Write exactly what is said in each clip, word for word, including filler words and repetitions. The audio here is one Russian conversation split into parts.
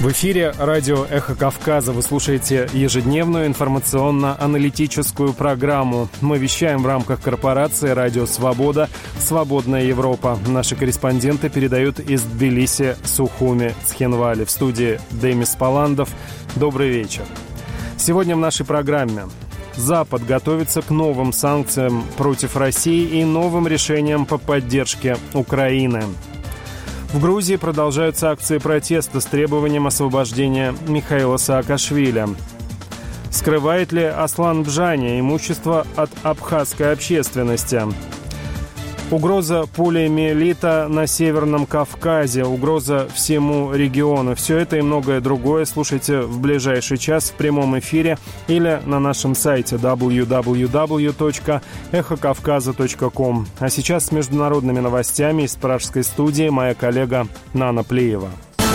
В эфире радио «Эхо Кавказа». Вы слушаете ежедневную информационно-аналитическую программу. Мы вещаем в рамках корпорации «Радио Свобода. Свободная Европа». Наши корреспонденты передают из Тбилиси, Сухуми, Цхинвали. В студии Демис Паландов. Добрый вечер. Сегодня в нашей программе. Запад готовится к новым санкциям против России и новым решениям по поддержке Украины. В Грузии продолжаются акции протеста с требованием освобождения Михаила Саакашвили. Скрывает ли Аслан Бжани имущество от абхазской общественности? Угроза полиомиелита на Северном Кавказе, угроза всему региону. Все это и многое другое слушайте в ближайший час в прямом эфире или на нашем сайте дабл ю дабл ю дабл ю точка эхо кавказа точка ком. А сейчас с международными новостями из пражской студии моя коллега Нана Плеева.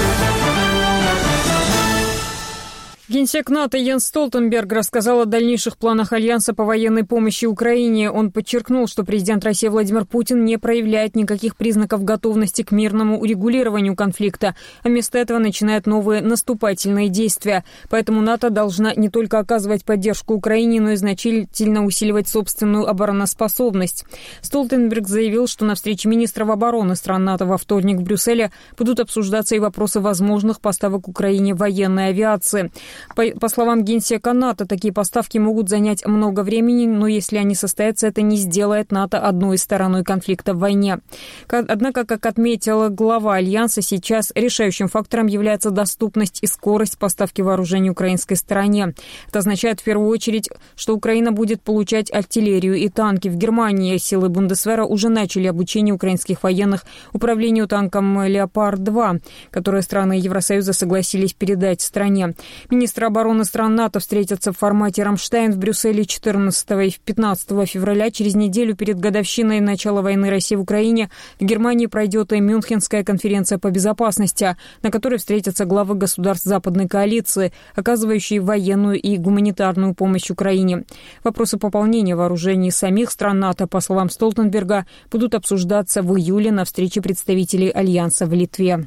Генсек НАТО Йенс Столтенберг рассказал о дальнейших планах Альянса по военной помощи Украине. Он подчеркнул, что президент России Владимир Путин не проявляет никаких признаков готовности к мирному урегулированию конфликта, а вместо этого начинает новые наступательные действия. Поэтому НАТО должна не только оказывать поддержку Украине, но и значительно усиливать собственную обороноспособность. Столтенберг заявил, что на встрече министров обороны стран НАТО во вторник в Брюсселе будут обсуждаться и вопросы возможных поставок Украине военной авиации. По, по словам генсека НАТО, такие поставки могут занять много времени, но если они состоятся, это не сделает НАТО одной стороной конфликта в войне. Однако, как отметила глава Альянса, сейчас решающим фактором является доступность и скорость поставки вооружений украинской стороне. Это означает в первую очередь, что Украина будет получать артиллерию и танки. В Германии силы Бундесвера уже начали обучение украинских военных управлению танком «Леопард-два», которые страны Евросоюза согласились передать стране. Министры обороны стран НАТО встретятся в формате «Рамштайн» в Брюсселе четырнадцатого и пятнадцатого февраля. Через неделю перед годовщиной начала войны России в Украине в Германии пройдет и Мюнхенская конференция по безопасности, на которой встретятся главы государств Западной коалиции, оказывающие военную и гуманитарную помощь Украине. Вопросы пополнения вооружений самих стран НАТО, по словам Столтенберга, будут обсуждаться в июле на встрече представителей Альянса в Литве.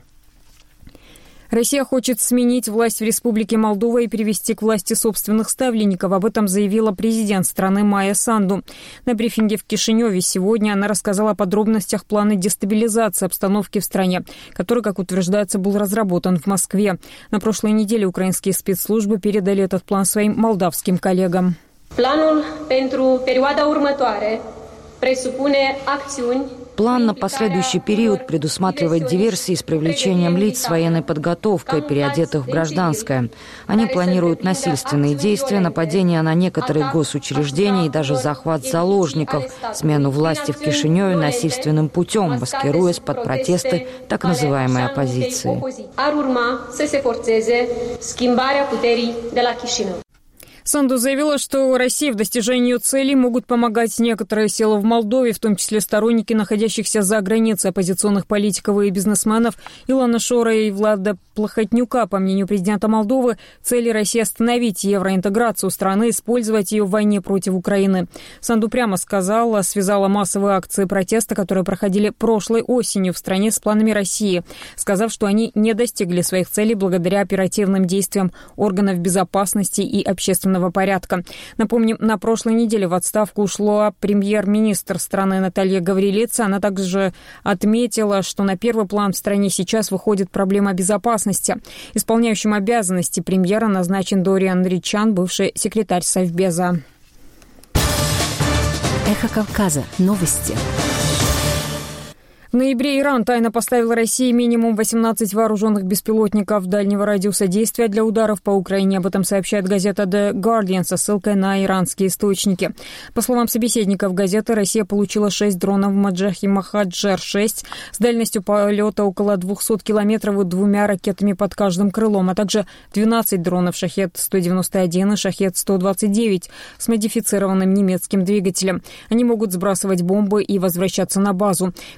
Россия хочет сменить власть в Республике Молдова и перевести к власти собственных ставленников. Об этом заявила президент страны Майя Санду. На брифинге в Кишиневе сегодня она рассказала о подробностях плана дестабилизации обстановки в стране, который, как утверждается, был разработан в Москве. На прошлой неделе украинские спецслужбы передали этот план своим молдавским коллегам. Планul pentru perioada următoare presupune acțiuni. План на последующий период предусматривает диверсии с привлечением лиц с военной подготовкой, переодетых в гражданское. Они планируют насильственные действия, нападения на некоторые госучреждения и даже захват заложников, смену власти в Кишиневе насильственным путем, маскируясь под протесты так называемой оппозиции. Санду заявила, что России в достижении ее целей могут помогать некоторые силы в Молдове, в том числе сторонники находящихся за границей оппозиционных политиков и бизнесменов Илона Шора и Влада Плохотнюка. По мнению президента Молдовы, цели России остановить евроинтеграцию страны, использовать ее в войне против Украины. Санду прямо сказала, связала массовые акции протеста, которые проходили прошлой осенью в стране, с планами России, сказав, что они не достигли своих целей благодаря оперативным действиям органов безопасности и общественного порядка. Напомним, на прошлой неделе в отставку ушла премьер-министр страны Наталья Гаврилица. Она также отметила, что на первый план в стране сейчас выходит проблема безопасности. Исполняющим обязанности премьера назначен Дориан Ричан, бывший секретарь Совбеза. Эхо Кавказа. Новости. В ноябре Иран тайно поставил России минимум восемнадцать вооруженных беспилотников дальнего радиуса действия для ударов по Украине. Об этом сообщает газета The Guardian со ссылкой на иранские источники. По словам собеседников газеты, Россия получила шесть дронов Маджахи Махаджер шесть с дальностью полета около двухсот километров и двумя ракетами под каждым крылом, а также двенадцать дронов Шахед сто девяносто один и Шахед сто двадцать девять с модифицированным немецким двигателем. Они могут сбрасывать бомбы и возвращаться на базу. Большая часть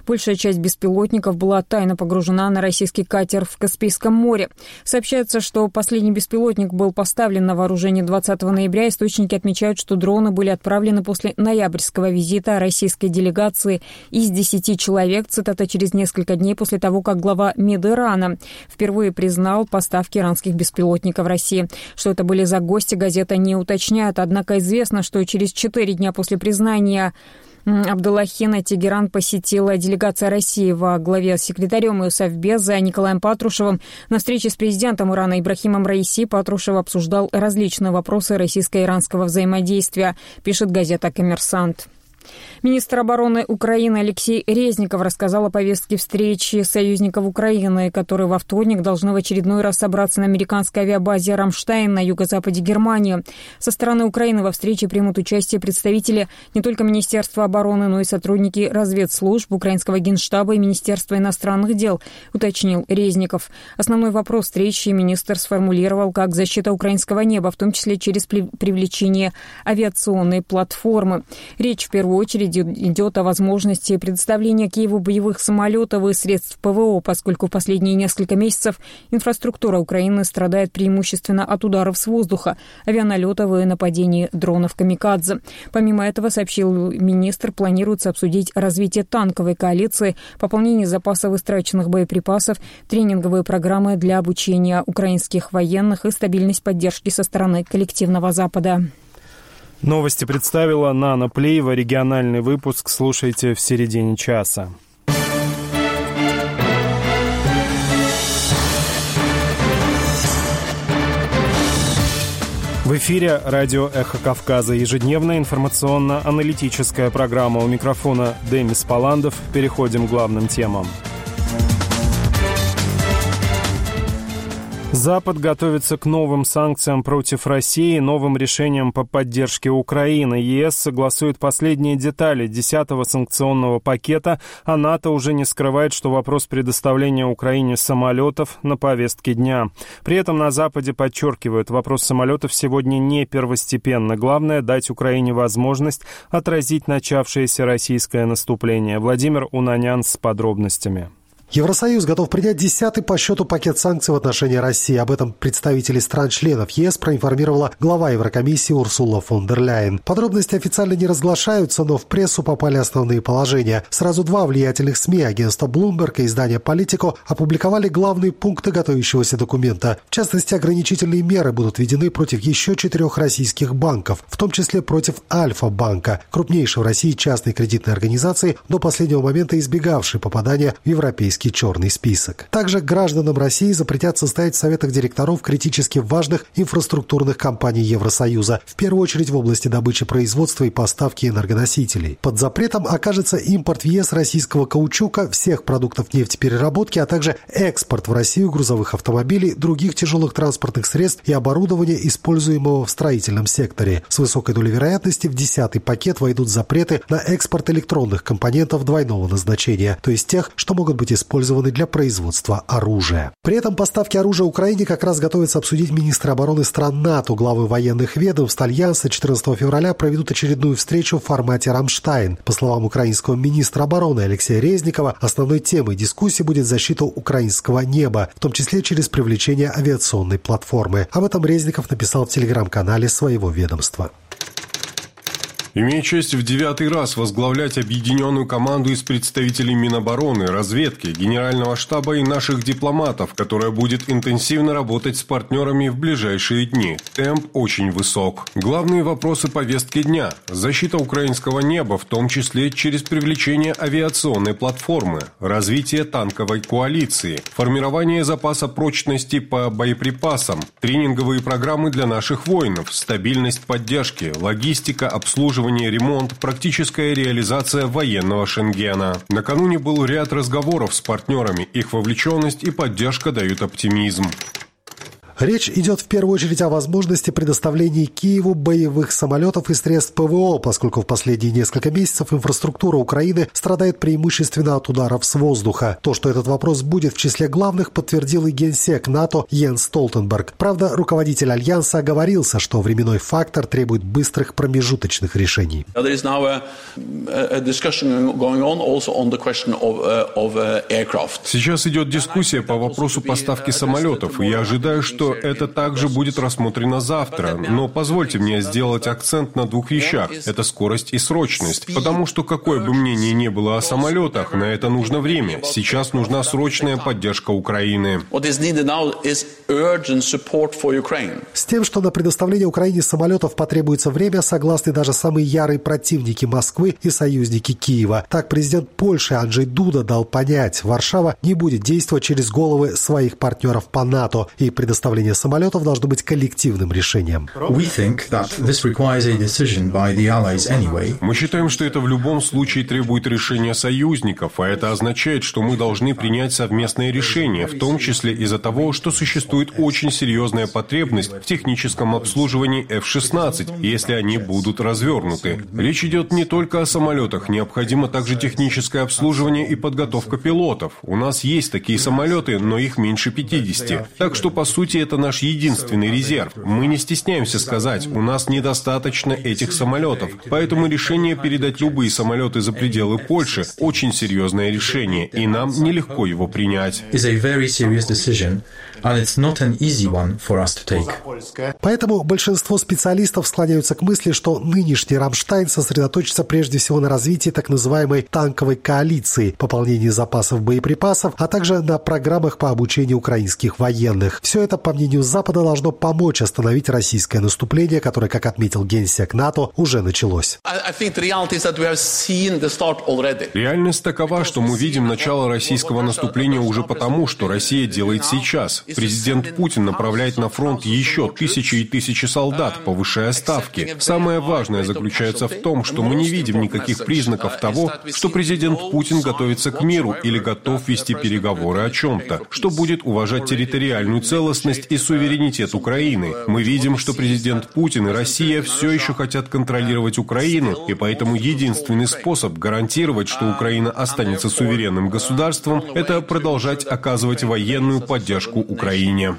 часть беспилотников была тайно погружена на российский катер в Каспийском море. Сообщается, что последний беспилотник был поставлен на вооружение двадцатого ноября. Источники отмечают, что дроны были отправлены после ноябрьского визита российской делегации из десяти человек, цитата, через несколько дней после того, как глава МИД Ирана впервые признал поставки иранских беспилотников в России. Что это были за гости, газета не уточняет, однако известно, что через четыре дня после признания Абдуллахина Тегеран посетила делегация России во главе с секретарем ИО Совбеза Николаем Патрушевым. На встрече с президентом Ирана Ибрахимом Раиси Патрушев обсуждал различные вопросы российско-иранского взаимодействия, пишет газета «Коммерсант». Министр обороны Украины Алексей Резников рассказал о повестке встречи союзников Украины, которые во вторник должны в очередной раз собраться на американской авиабазе «Рамштайн» на юго-западе Германии. Со стороны Украины во встрече примут участие представители не только Министерства обороны, но и сотрудники разведслужб, украинского генштаба и Министерства иностранных дел, уточнил Резников. Основной вопрос встречи министр сформулировал как защита украинского неба, в том числе через привлечение авиационной платформы. Речь в первую очередь идет о возможности предоставления Киеву боевых самолетов и средств ПВО, поскольку в последние несколько месяцев инфраструктура Украины страдает преимущественно от ударов с воздуха, авианалетов и нападений дронов «Камикадзе». Помимо этого, сообщил министр, планируется обсудить развитие танковой коалиции, пополнение запасов истраченных боеприпасов, тренинговые программы для обучения украинских военных и стабильность поддержки со стороны коллективного Запада. Новости представила Нана Плеева. Региональный выпуск слушайте в середине часа. В эфире радио «Эхо Кавказа». Ежедневная информационно-аналитическая программа. У микрофона Демис Паландов. Переходим к главным темам. Запад готовится к новым санкциям против России, новым решениям по поддержке Украины. ЕС согласует последние детали десятого санкционного пакета, а НАТО уже не скрывает, что вопрос предоставления Украине самолетов на повестке дня. При этом на Западе подчеркивают, вопрос самолетов сегодня не первостепенно. Главное — дать Украине возможность отразить начавшееся российское наступление. Владимир Унанян с подробностями. Евросоюз готов принять десятый по счету пакет санкций в отношении России. Об этом представители стран-членов ЕС проинформировала глава Еврокомиссии Урсула фон дер Ляйен. Подробности официально не разглашаются, но в прессу попали основные положения. Сразу два влиятельных СМИ, агентство Bloomberg и издание Politico, опубликовали главные пункты готовящегося документа. В частности, ограничительные меры будут введены против еще четырех российских банков, в том числе против Альфа-банка, крупнейшей в России частной кредитной организации, до последнего момента избегавшей попадания в европейский черный список. Также гражданам России запретят состоять в советах директоров критически важных инфраструктурных компаний Евросоюза, в первую очередь в области добычи, производства и поставки энергоносителей. Под запретом окажется импорт в ЕС российского каучука, всех продуктов нефтепереработки, а также экспорт в Россию грузовых автомобилей, других тяжелых транспортных средств и оборудования, используемого в строительном секторе. С высокой долей вероятности в десятый пакет войдут запреты на экспорт электронных компонентов двойного назначения, то есть тех, что могут быть использованы использованы для производства оружия. При этом поставки оружия Украине как раз готовятся обсудить министры обороны стран НАТО. Главы военных ведомств Альянса четырнадцатого февраля проведут очередную встречу в формате «Рамштайн». По словам украинского министра обороны Алексея Резникова, основной темой дискуссии будет защита украинского неба, в том числе через привлечение авиационной платформы. Об этом Резников написал в телеграм-канале своего ведомства. Имея честь в девятый раз возглавлять объединенную команду из представителей Минобороны, разведки, Генерального штаба и наших дипломатов, которая будет интенсивно работать с партнерами в ближайшие дни. Темп очень высок. Главные вопросы повестки дня – защита украинского неба, в том числе через привлечение авиационной платформы, развитие танковой коалиции, формирование запаса прочности по боеприпасам, тренинговые программы для наших воинов, стабильность поддержки, логистика, обслуживание, ремонт, практическая реализация военного Шенгена. Накануне был ряд разговоров с партнерами, их вовлеченность и поддержка дают оптимизм. Речь идет в первую очередь о возможности предоставления Киеву боевых самолетов и средств ПВО, поскольку в последние несколько месяцев инфраструктура Украины страдает преимущественно от ударов с воздуха. То, что этот вопрос будет в числе главных, подтвердил и генсек НАТО Йенс Столтенберг. Правда, руководитель Альянса оговорился, что временной фактор требует быстрых промежуточных решений. Сейчас идет дискуссия по вопросу поставки самолетов, и я ожидаю, что это также будет рассмотрено завтра. Но позвольте мне сделать акцент на двух вещах. Это скорость и срочность. Потому что какое бы мнение ни было о самолетах, на это нужно время. Сейчас нужна срочная поддержка Украины. С тем, что на предоставление Украине самолетов потребуется время, согласны даже самые ярые противники Москвы и союзники Киева. Так президент Польши Анджей Дуда дал понять, Варшава не будет действовать через головы своих партнеров по НАТО, и предоставление самолетов должно быть коллективным решением. Мы считаем, что это в любом случае требует решения союзников, а это означает, что мы должны принять совместное решение, в том числе из-за того, что существует очень серьезная потребность в техническом обслуживании эф шестнадцать, если они будут развернуты. Речь идет не только о самолетах, необходимо также техническое обслуживание и подготовка пилотов. У нас есть такие самолеты, но их меньше пятидесяти. Так что, по сути, это наш единственный резерв. Мы не стесняемся сказать, у нас недостаточно этих самолетов. Поэтому решение передать любые самолеты за пределы Польши – очень серьезное решение, и нам нелегко его принять. Поэтому большинство специалистов склоняются к мысли, что нынешний Рамштайн сосредоточится прежде всего на развитии так называемой танковой коалиции, пополнении запасов боеприпасов, а также на программах по обучению украинских военных. Все это, по мнению Запада, должно помочь остановить российское наступление, которое, как отметил генсек НАТО, уже началось. Реальность такова, что мы видим начало российского наступления уже потому, что Россия делает сейчас. Президент Путин направляет на фронт еще тысячи и тысячи солдат, повышая ставки. Самое важное заключается в том, что мы не видим никаких признаков того, что президент Путин готовится к миру или готов вести переговоры о чем-то, что будет уважать территориальную целостность и суверенитет Украины. Мы видим, что президент Путин и Россия все еще хотят контролировать Украину, и поэтому единственный способ гарантировать, что Украина останется суверенным государством, это продолжать оказывать военную поддержку Украине.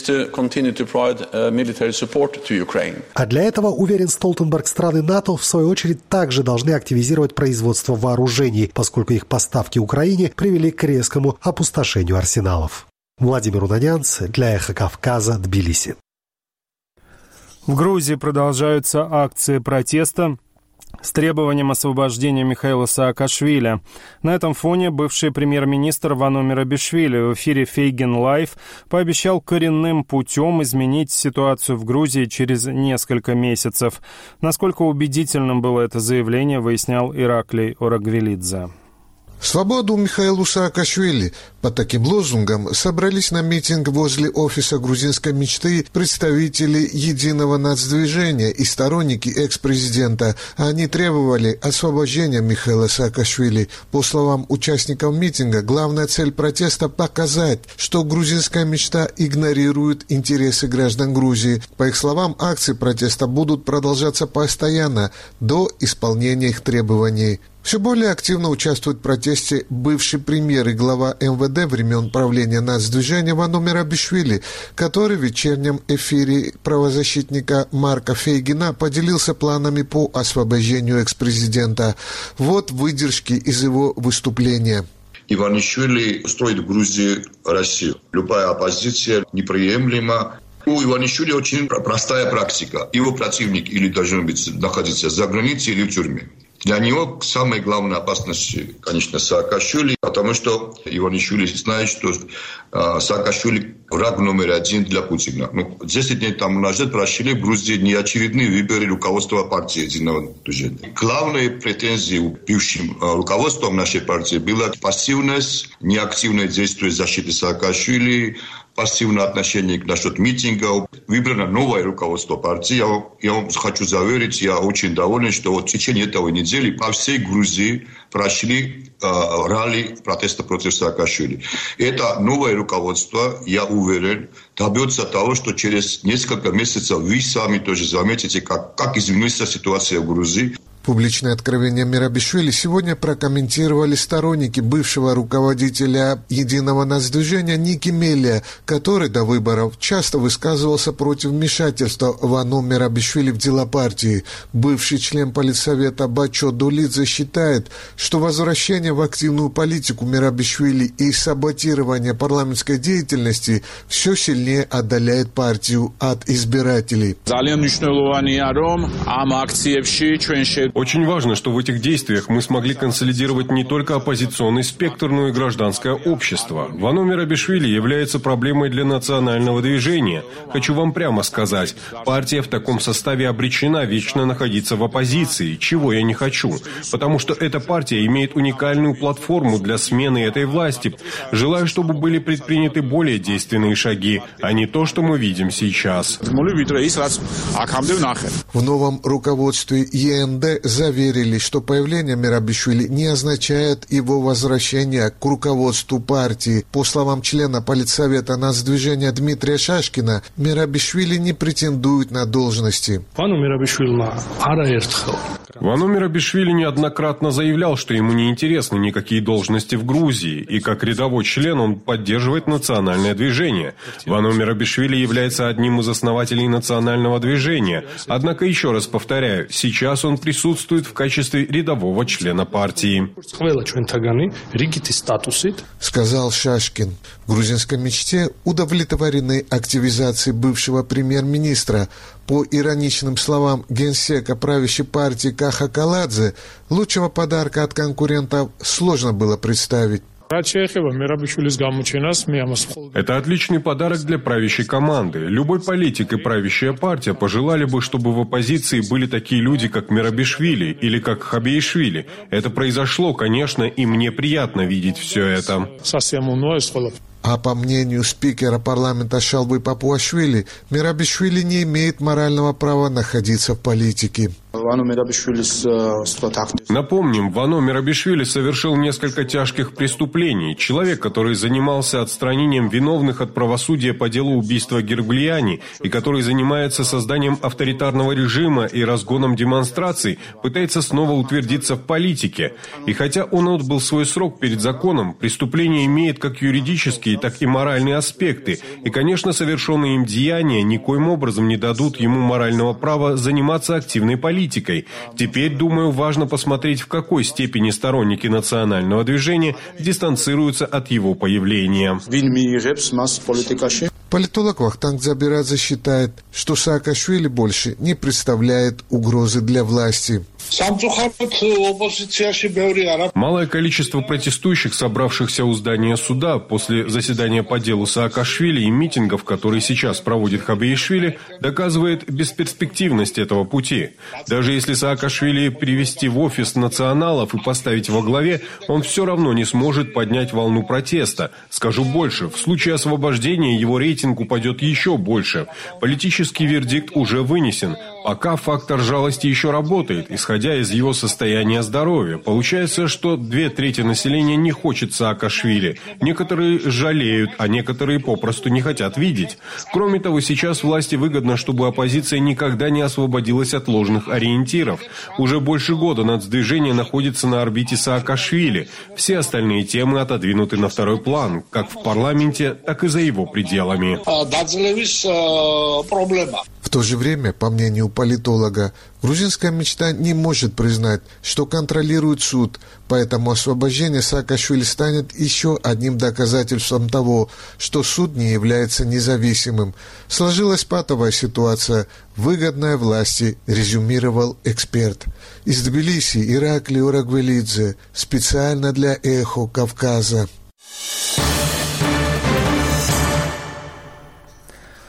А для этого, уверен Столтенберг, страны НАТО в свою очередь также должны активизировать производство вооружений, поскольку их поставки Украине привели к резкому опустошению арсеналов. Владимир Унанянц для «Эхо Кавказа», Тбилиси. В Грузии продолжаются акции протеста с требованием освобождения Михаила Саакашвили. На этом фоне бывший премьер-министр Вано Мерабишвили в эфире «Фейген Лайв» пообещал коренным путем изменить ситуацию в Грузии через несколько месяцев. Насколько убедительным было это заявление, выяснял Ираклий Орагвелидзе. Свободу Михаилу Саакашвили. Под таким лозунгом собрались на митинг возле офиса грузинской мечты представители единого нацдвижения и сторонники экс-президента. Они требовали освобождения Михаила Саакашвили. По словам участников митинга, главная цель протеста – показать, что грузинская мечта игнорирует интересы граждан Грузии. По их словам, акции протеста будут продолжаться постоянно до исполнения их требований. Все более активно участвует в протесте бывший премьер и глава эм вэ дэ времен правления нацдвижения Вано Мерабишвили, который в вечернем эфире правозащитника Марка Фейгина поделился планами по освобождению экс-президента. Вот выдержки из его выступления. Иванишвили строит в Грузии Россию. Любая оппозиция неприемлема. У Иванишвили очень простая практика. Его противник или должен быть находиться за границей или в тюрьме. Для него самая главная опасность, конечно, Саакашвили, потому что Иванишвили знает, что э, Саакашвили враг номер один для Путина. Ну, десять дней тому назад прошли в Грузии неочередные выборы руководства партии единого движения. Главные претензии у бывшим э, руководством нашей партии была пассивность, неактивное действие защиты Саакашвили, пассивное отношение насчет митингов. Выбрано новое руководство партии. Я, я вам хочу заверить, я очень доволен, что вот в течение этого недели по всей Грузии прошли э, ралли протеста против Саакашвили. Это новое руководство, я уверен, добьется того, что через несколько месяцев вы сами тоже заметите, как, как изменится ситуация в Грузии. Публичное откровение Мерабишвили сегодня прокомментировали сторонники бывшего руководителя Единого нацдвижения Ники Мелия, который до выборов часто высказывался против вмешательства Вано Мерабишвили в дела партии. Бывший член политсовета Бачо Дулидзе считает, что возвращение в активную политику Мерабишвили и саботирование парламентской деятельности все сильнее отдаляет партию от избирателей. Очень важно, что в этих действиях мы смогли консолидировать не только оппозиционный спектр, но и гражданское общество. Вано Мерабишвили является проблемой для национального движения. Хочу вам прямо сказать, партия в таком составе обречена вечно находиться в оппозиции, чего я не хочу, потому что эта партия имеет уникальную платформу для смены этой власти. Желаю, чтобы были предприняты более действенные шаги, а не то, что мы видим сейчас. В новом руководстве ЕНД заверили, что появление Мерабишвили не означает его возвращение к руководству партии. По словам члена политсовета нацдвижения Дмитрия Шашкина, Мерабишвили не претендует на должности. Вано Мерабишвили неоднократно заявлял, что ему не интересны никакие должности в Грузии, и как рядовой член он поддерживает национальное движение. Вано Мерабишвили является одним из основателей национального движения, однако, еще раз повторяю, сейчас он присутствует в качестве рядового члена партии. Сказал Шашкин. В грузинской мечте удовлетворены активизацией бывшего премьер-министра. По ироничным словам генсека правящей партии Каха Каладзе, лучшего подарка от конкурентов сложно было представить. Это отличный подарок для правящей команды. Любой политик и правящая партия пожелали бы, чтобы в оппозиции были такие люди, как Мерабишвили или как Хабиишвили. Это произошло, конечно, и мне приятно видеть все это. А по мнению спикера парламента Шалбы Папуашвили, Мерабишвили не имеет морального права находиться в политике. Напомним, Вано Мерабишвили совершил несколько тяжких преступлений. Человек, который занимался отстранением виновных от правосудия по делу убийства Герглияни и который занимается созданием авторитарного режима и разгоном демонстраций, пытается снова утвердиться в политике. И хотя он отбыл свой срок перед законом, преступление имеет как юридические, так и моральные аспекты. И, конечно, совершенные им деяния никоим образом не дадут ему морального права заниматься активной политикой. Теперь, думаю, важно посмотреть, в какой степени сторонники национального движения дистанцируются от его появления. Политолог Вахтанг Дзабирадзе считает, что Саакашвили больше не представляет угрозы для власти. Малое количество протестующих, собравшихся у здания суда после заседания по делу Саакашвили и митингов, которые сейчас проводит Хабиишвили, доказывает бесперспективность этого пути. Даже если Саакашвили привести в офис националов и поставить во главе, он все равно не сможет поднять волну протеста. Скажу больше, в случае освобождения его рейтинг упадет еще больше. Политический вердикт уже вынесен. Пока фактор жалости еще работает, исходя из его состояния здоровья. Получается, что две трети населения не хочет Саакашвили. Некоторые жалеют, а некоторые попросту не хотят видеть. Кроме того, сейчас власти выгодно, чтобы оппозиция никогда не освободилась от ложных ориентиров. Уже больше года нацдвижение находится на орбите Саакашвили. Все остальные темы отодвинуты на второй план, как в парламенте, так и за его пределами. В то же время, по мнению политолога, грузинская мечта не может признать, что контролирует суд, поэтому освобождение Саакашвили станет еще одним доказательством того, что суд не является независимым. Сложилась патовая ситуация, выгодная власти, резюмировал эксперт. Из Тбилиси Ираклий Урагвелидзе, специально для «Эхо Кавказа».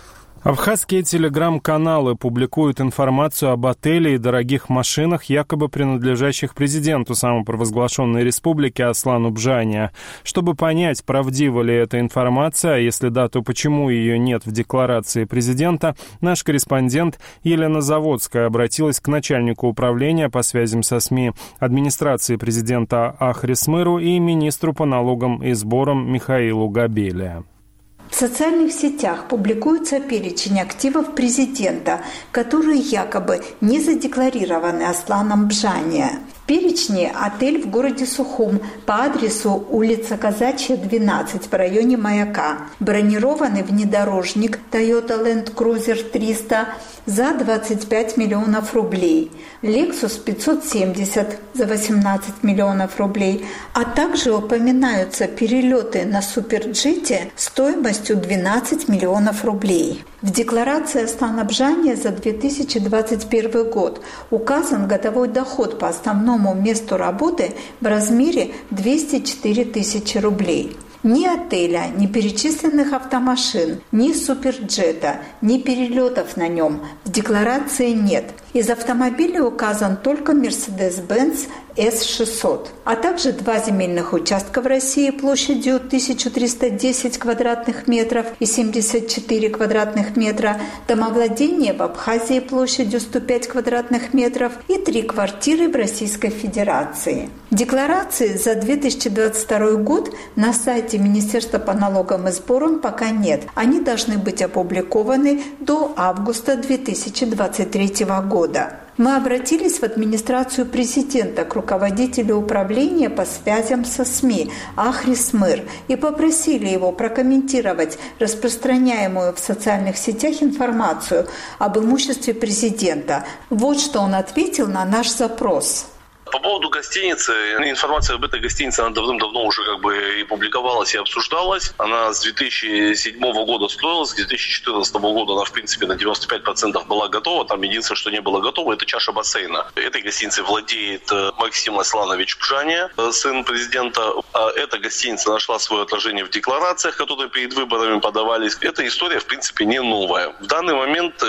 Абхазские телеграм-каналы публикуют информацию об отеле и дорогих машинах, якобы принадлежащих президенту самопровозглашенной республики Аслану Бжания. Чтобы понять, правдива ли эта информация, а если да, то почему ее нет в декларации президента, наш корреспондент Елена Заводская обратилась к начальнику управления по связям со СМИ администрации президента Ахрис Мыру и министру по налогам и сборам Михаилу Габелия. В социальных сетях публикуется перечень активов президента, которые якобы не задекларированы Асланом Бжания. В перечне отель в городе Сухум по адресу улица Казачья, двенадцать в районе Маяка, бронированный внедорожник Toyota Land Cruiser триста за двадцать пять миллионов рублей, Lexus пятьсот семьдесят за восемнадцать миллионов рублей, а также упоминаются перелеты на суперджете стоимостью двенадцать миллионов рублей. В декларации Аслана Бжания за две тысячи двадцать первый год указан годовой доход по основному месту работы в размере двести четыре тысячи рублей. Ни отеля, ни перечисленных автомашин, ни суперджета, ни перелетов на нем в декларации нет. Из автомобилей указан только Mercedes-Benz эс шестьсот, а также два земельных участка в России площадью тысяча триста десять квадратных метров и семьдесят четыре квадратных метра, домовладение в Абхазии площадью сто пять квадратных метров и три квартиры в Российской Федерации. Декларации за две тысячи двадцать второй год на сайте Министерства по налогам и сборам пока нет. Они должны быть опубликованы до августа две тысячи двадцать третьего года. Мы обратились в администрацию президента к руководителю управления по связям со СМИ Ахрис Мыр и попросили его прокомментировать распространяемую в социальных сетях информацию об имуществе президента. Вот что он ответил на наш запрос. По поводу гостиницы, информация об этой гостинице, она давным-давно уже как бы и публиковалась, и обсуждалась. Она с две тысячи седьмого года строилась, с две тысячи четырнадцатого года она, в принципе, на девяносто пять процентов была готова. Там единственное, что не было готово, это чаша бассейна. Этой гостиницей владеет Максим Асланович Бжания, сын президента. Эта гостиница нашла свое отражение в декларациях, которые перед выборами подавались. Эта история, в принципе, не новая. В данный момент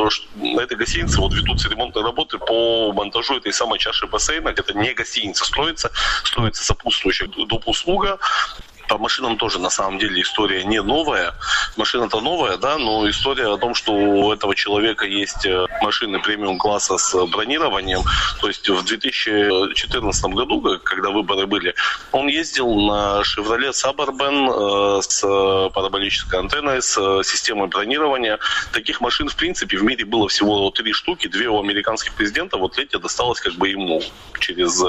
на этой гостинице вот ведутся ремонтные работы по монтажу этой самой чаши бассейна. Это не гостиница строится, строится сопутствующая доп. Услуга. По машинам тоже, на самом деле, история не новая. Машина-то новая, да, но история о том, что у этого человека есть машины премиум-класса с бронированием. То есть в две тысячи четырнадцатом году, когда выборы были, он ездил на Chevrolet Suburban с параболической антенной, с системой бронирования. Таких машин, в принципе, в мире было всего три штуки. Две у американских президентов, вот третья досталась как бы ему через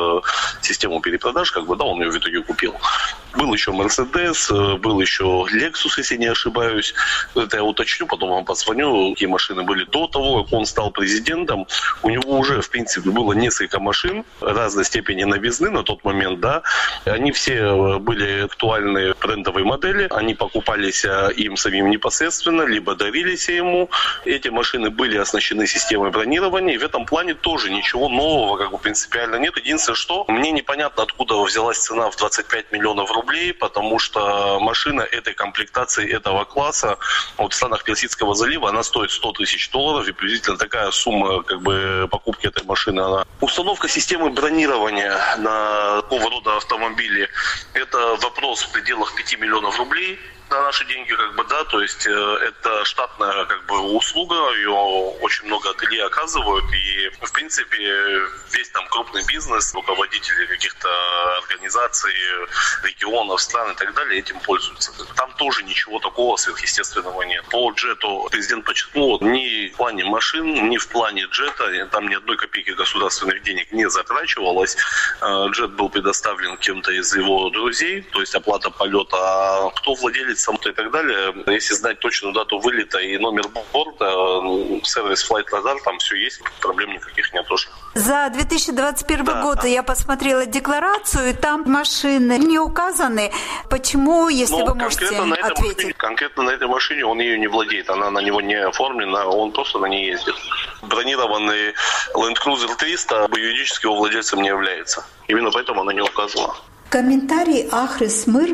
систему перепродаж, как бы, да, он ее в итоге купил. Был еще Mercedes, был еще Lexus, если не ошибаюсь. Это я уточню, потом вам позвоню. Какие машины были до того, как он стал президентом. У него уже, в принципе, было несколько машин разной степени новизны на тот момент, да. Они все были актуальные брендовые модели. Они покупались им самим непосредственно, либо дарились ему. Эти машины были оснащены системой бронирования. И в этом плане тоже ничего нового, как бы, принципиально нет. Единственное, что мне непонятно, откуда взялась цена в двадцать пять миллионов рублей, потому что машина этой комплектации, этого класса вот в странах Персидского залива, она стоит сто тысяч долларов, и приблизительно такая сумма как бы покупки этой машины. Она... Установка системы бронирования на такого рода автомобили – это вопрос в пределах пяти миллионов рублей. На наши деньги, как бы, да, то есть э, это штатная, как бы, услуга, ее очень много ателье оказывают, и, в принципе, весь там крупный бизнес, руководители каких-то организаций, регионов, стран и так далее этим пользуются. Там тоже ничего такого сверхъестественного нет. По джету президент подчеркнул, ни в плане машин, ни в плане джета, там ни одной копейки государственных денег не затрачивалось. Джет был предоставлен кем-то из его друзей, то есть оплата полета, а кто владелец и так далее. Если знать точную дату вылета и номер борта, сервис Flight Radar, там все есть, проблем никаких нет тоже. За две тысячи двадцать первый да, год да. я посмотрела декларацию, и там машины не указаны. Почему, если Но вы можете конкретно на этой ответить? Машине, конкретно на этой машине он ее не владеет, она на него не оформлена, он просто на ней ездит. Бронированный Land Cruiser триста юридически его владельцем не является. Именно поэтому она не указана. Комментарий Ахрис Мыр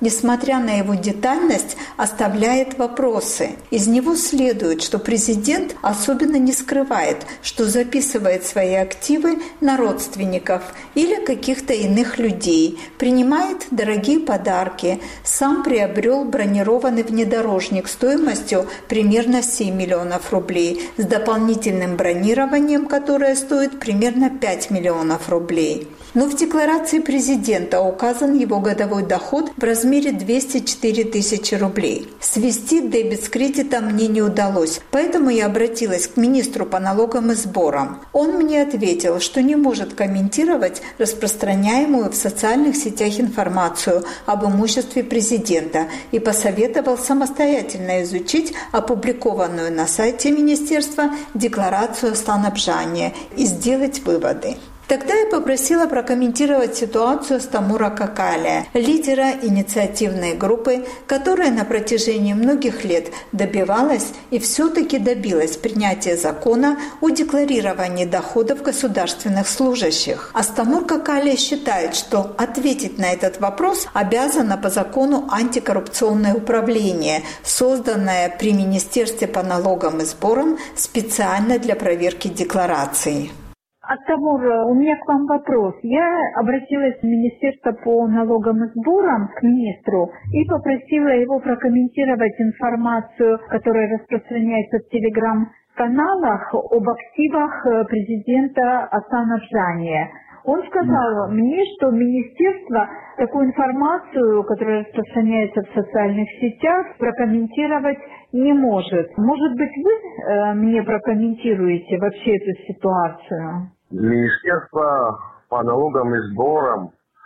несмотря на его детальность, оставляет вопросы. Из него следует, что президент особенно не скрывает, что записывает свои активы на родственников или каких-то иных людей, принимает дорогие подарки, сам приобрел бронированный внедорожник стоимостью примерно семь миллионов рублей, с дополнительным бронированием, которое стоит примерно пять миллионов рублей. Но в декларации президента указан его годовой доход в размере двести четыре тысячи рублей. Свести дебет с кредитом мне не удалось, поэтому я обратилась к министру по налогам и сборам. Он мне ответил, что не может комментировать распространяемую в социальных сетях информацию об имуществе президента и посоветовал самостоятельно изучить опубликованную на сайте министерства декларацию о снабжении и сделать выводы. Тогда я попросила прокомментировать ситуацию Астамура Какалия, лидера инициативной группы, которая на протяжении многих лет добивалась и все-таки добилась принятия закона о декларировании доходов государственных служащих. Астамур Какалия считает, что ответить на этот вопрос обязано по закону антикоррупционное управление, созданное при Министерстве по налогам и сборам специально для проверки деклараций. Астамур, у меня к вам вопрос. Я обратилась в Министерство по налогам и сборам к министру и попросила его прокомментировать информацию, которая распространяется в телеграм-каналах об активах президента Асана Бжания. Он сказал мне, что министерство такую информацию, которая распространяется в социальных сетях, прокомментировать не может. Может быть, вы э, мне прокомментируете вообще эту ситуацию? Министерство по налогам и сборам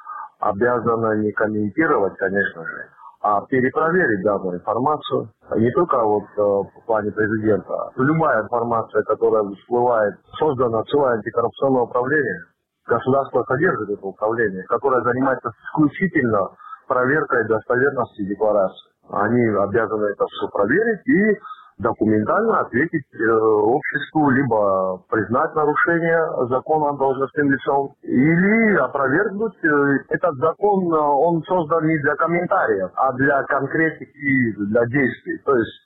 обязано не комментировать, конечно же, а перепроверить данную информацию. Не только вот э, в плане президента. Любая информация, которая всплывает, создана целое антикоррупционное управление. Государство содержит это управление, которое занимается исключительно проверкой достоверности декларации. Они обязаны это все проверить и документально ответить э, обществу, либо признать нарушение закона должностным лицом, или опровергнуть. Этот закон, он создан не для комментариев, а для конкретики, для действий. То есть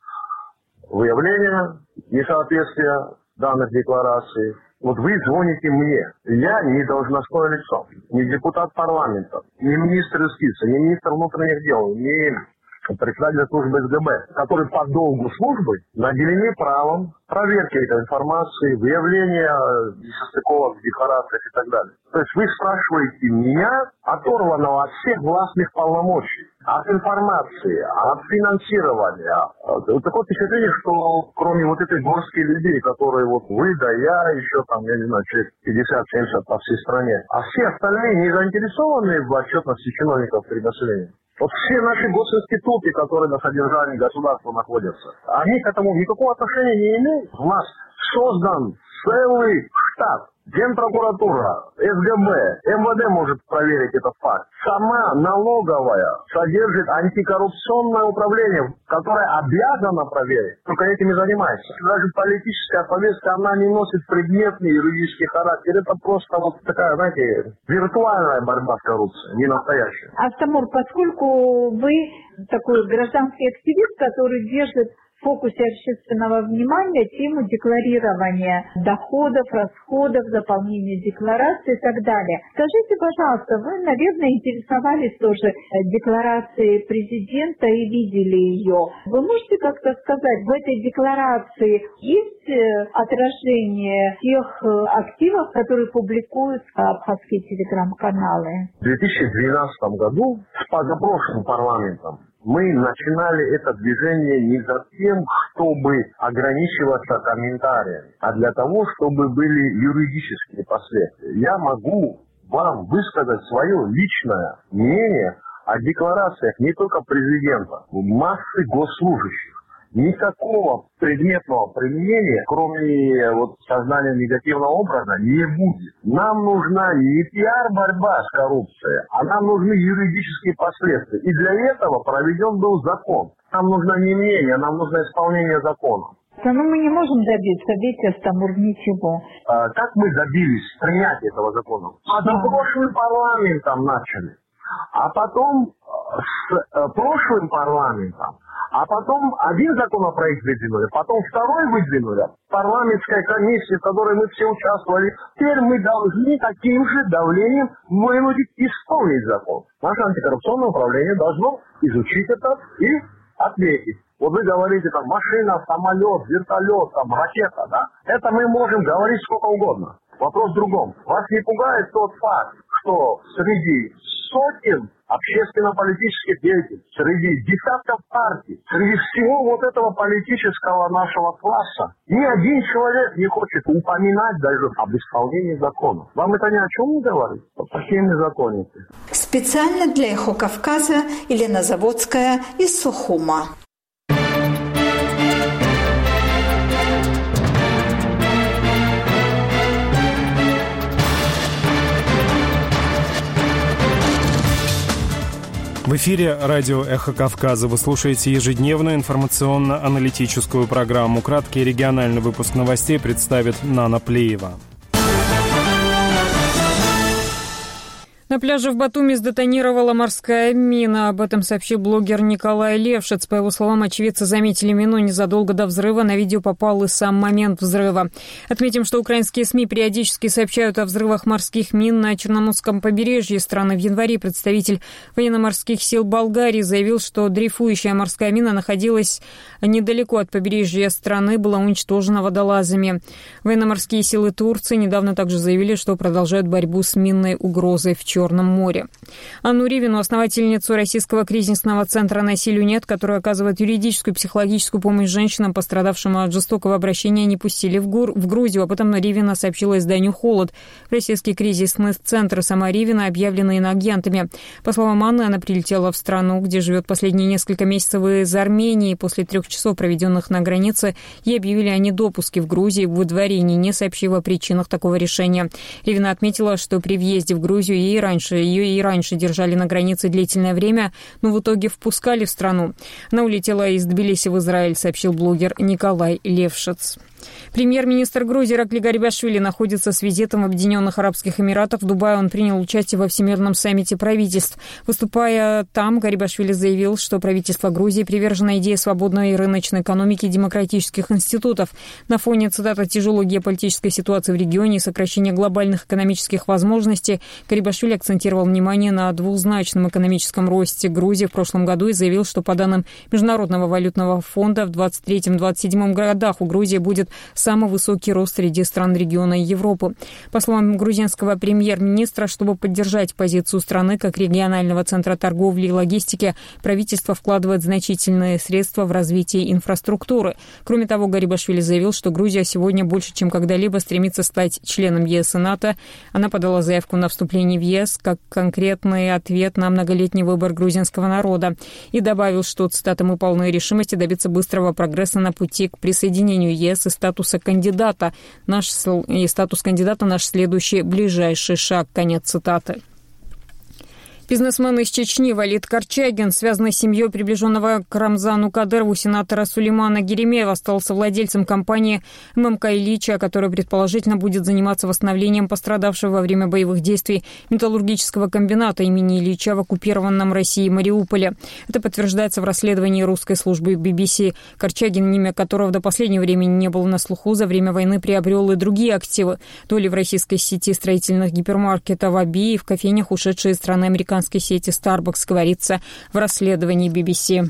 выявление несоответствия данных деклараций. Вот вы звоните мне, я не должностное лицо, не депутат парламента, не министр юстиции, не министр внутренних дел, не председатель службы эс гэ бэ, которые по долгу службы наделены правом проверки этой информации, выявления несостыковок в декларациях и так далее. То есть вы спрашиваете меня, оторванного от всех властных полномочий, от информации, от финансирования. Вот такое впечатление, что кроме вот этой горстки людей, которые вот вы, да я, еще там, я не знаю, человек пятьдесят-семьдесят по всей стране, а все остальные не заинтересованы в отчетности чиновников перед населением. Вот все наши госинституты, которые на содержании государства находятся, они к этому никакого отношения не имеют. У нас создан целый штат. Генпрокуратура, эс гэ бэ, эм вэ дэ может проверить этот факт. Сама налоговая содержит антикоррупционное управление, которое обязано проверить, только этим и занимается. Даже политическая повестка, она не носит предметный юридический характер. Это просто вот такая, знаете, виртуальная борьба с коррупцией, не настоящая. Астамур, поскольку вы такой гражданский активист, который держит в фокусе общественного внимания тему декларирования доходов, расходов, заполнения декларации и так далее. Скажите, пожалуйста, вы, наверное, интересовались тоже декларацией президента и видели ее. Вы можете как-то сказать, в этой декларации есть отражение тех активов, которые публикуют абхазские телеграм-каналы? В две тысячи двенадцатом году с позапрошлым парламентом мы начинали это движение не за тем, чтобы ограничиваться комментариями, а для того, чтобы были юридические последствия. Я могу вам высказать свое личное мнение о декларациях не только президента, массы госслужащих. Никакого предметного применения, кроме вот создания негативного образа, не будет. Нам нужна не пиар-борьба с коррупцией, а нам нужны юридические последствия. И для этого проведен был закон. Нам нужно не мнение, нам нужно исполнение закона. Но мы не можем добиться, ведь, Астамур, ничего. А, как мы добились принятия этого закона? А за прошлым парламентом начали. а потом с э, прошлым парламентом, а потом один законопроект выдвинули, потом второй выдвинули, парламентская комиссия, в которой мы все участвовали. Теперь мы должны таким же давлением вынудить исполнить закон. Наше антикоррупционное управление должно изучить это и ответить. Вот вы говорите, там, машина, самолет, вертолет, там, ракета, да? Это мы можем говорить сколько угодно. Вопрос в другом. Вас не пугает тот факт, что среди сотен общественно-политических деятелей, среди десятков партий, среди всего вот этого политического нашего класса, ни один человек не хочет упоминать даже об исполнении закона. Вам это ни о чем не говорит? Вот такие незаконники. Специально для «Эхо Кавказа» Елена Заводская из Сухума. В эфире радио «Эхо Кавказа». Вы слушаете ежедневную информационно-аналитическую программу. Краткий региональный выпуск новостей представит Нана Плеева. На пляже в Батуми сдетонировала морская мина. Об этом сообщил блогер Николай Левшиц. По его словам, очевидцы заметили мину незадолго до взрыва. На видео попал и сам момент взрыва. Отметим, что украинские СМИ периодически сообщают о взрывах морских мин на Черноморском побережье страны. В январе представитель военно-морских сил Болгарии заявил, что дрейфующая морская мина находилась недалеко от побережья страны, была уничтожена водолазами. Военно-морские силы Турции недавно также заявили, что продолжают борьбу с минной угрозой в Черном Черном море. Анну Ривину, основательницу Российского кризисного центра «Насилию нет», которая оказывает юридическую и психологическую помощь женщинам, пострадавшим от жестокого обращения, не пустили в, Гур, в Грузию. Об этом Ривина сообщила изданию «Холод». Российский кризисный центр сама Ривина объявлены иноагентами. По словам Анны, она прилетела в страну, где живет последние несколько месяцев из Армении. После трех часов, проведенных на границе, ей объявили о недопуске в Грузии в выдворении, не сообщив о причинах такого решения. Ривина отметила, что при въезде в Грузию ей раньше Ее и раньше держали на границе длительное время, но в итоге впускали в страну. Она улетела из Тбилиси в Израиль, сообщил блогер Николай Левшиц. Премьер-министр Грузии Иракли Гарибашвили находится с визитом в Объединенных Арабских Эмиратах. В Дубае он принял участие во Всемирном саммите правительств. Выступая там, Гарибашвили заявил, что правительство Грузии привержено идее свободной рыночной экономики и демократических институтов. На фоне, цитата, «тяжелой геополитической ситуации в регионе и сокращения глобальных экономических возможностей» Гарибашвили акцентировал внимание на двузначном экономическом росте Грузии в прошлом году и заявил, что по данным Международного валютного фонда в двадцать третьем — двадцать седьмом годах у Грузии будет самый высокий рост среди стран региона и Европы. По словам грузинского премьер-министра, чтобы поддержать позицию страны как регионального центра торговли и логистики, правительство вкладывает значительные средства в развитие инфраструктуры. Кроме того, Гарибашвили заявил, что Грузия сегодня больше, чем когда-либо стремится стать членом ЕС и НАТО. Она подала заявку на вступление в ЕС как конкретный ответ на многолетний выбор грузинского народа. И добавил, что, цитата, «мы полны решимости добиться быстрого прогресса на пути к присоединению ЕС и статуса кандидата. Наш и статус кандидата наш следующий ближайший шаг». Конец цитаты. Бизнесмен из Чечни Валид Корчагин, связанный с семьей приближенного к Рамзану Кадырову сенатора Сулеймана Геремеева, остался владельцем компании ММК «Ильича», которая предположительно будет заниматься восстановлением пострадавшего во время боевых действий металлургического комбината имени Ильича в оккупированном Россией Мариуполе. Это подтверждается в расследовании русской службы би би си. Корчагин, имя которого до последнего времени не было на слуху, за время войны приобрел и другие активы. Доли в российской сети строительных гипермаркетов «Аби» и в кофейнях, ушедшие из страны американской сети Starbucks, говорится в расследовании би би си.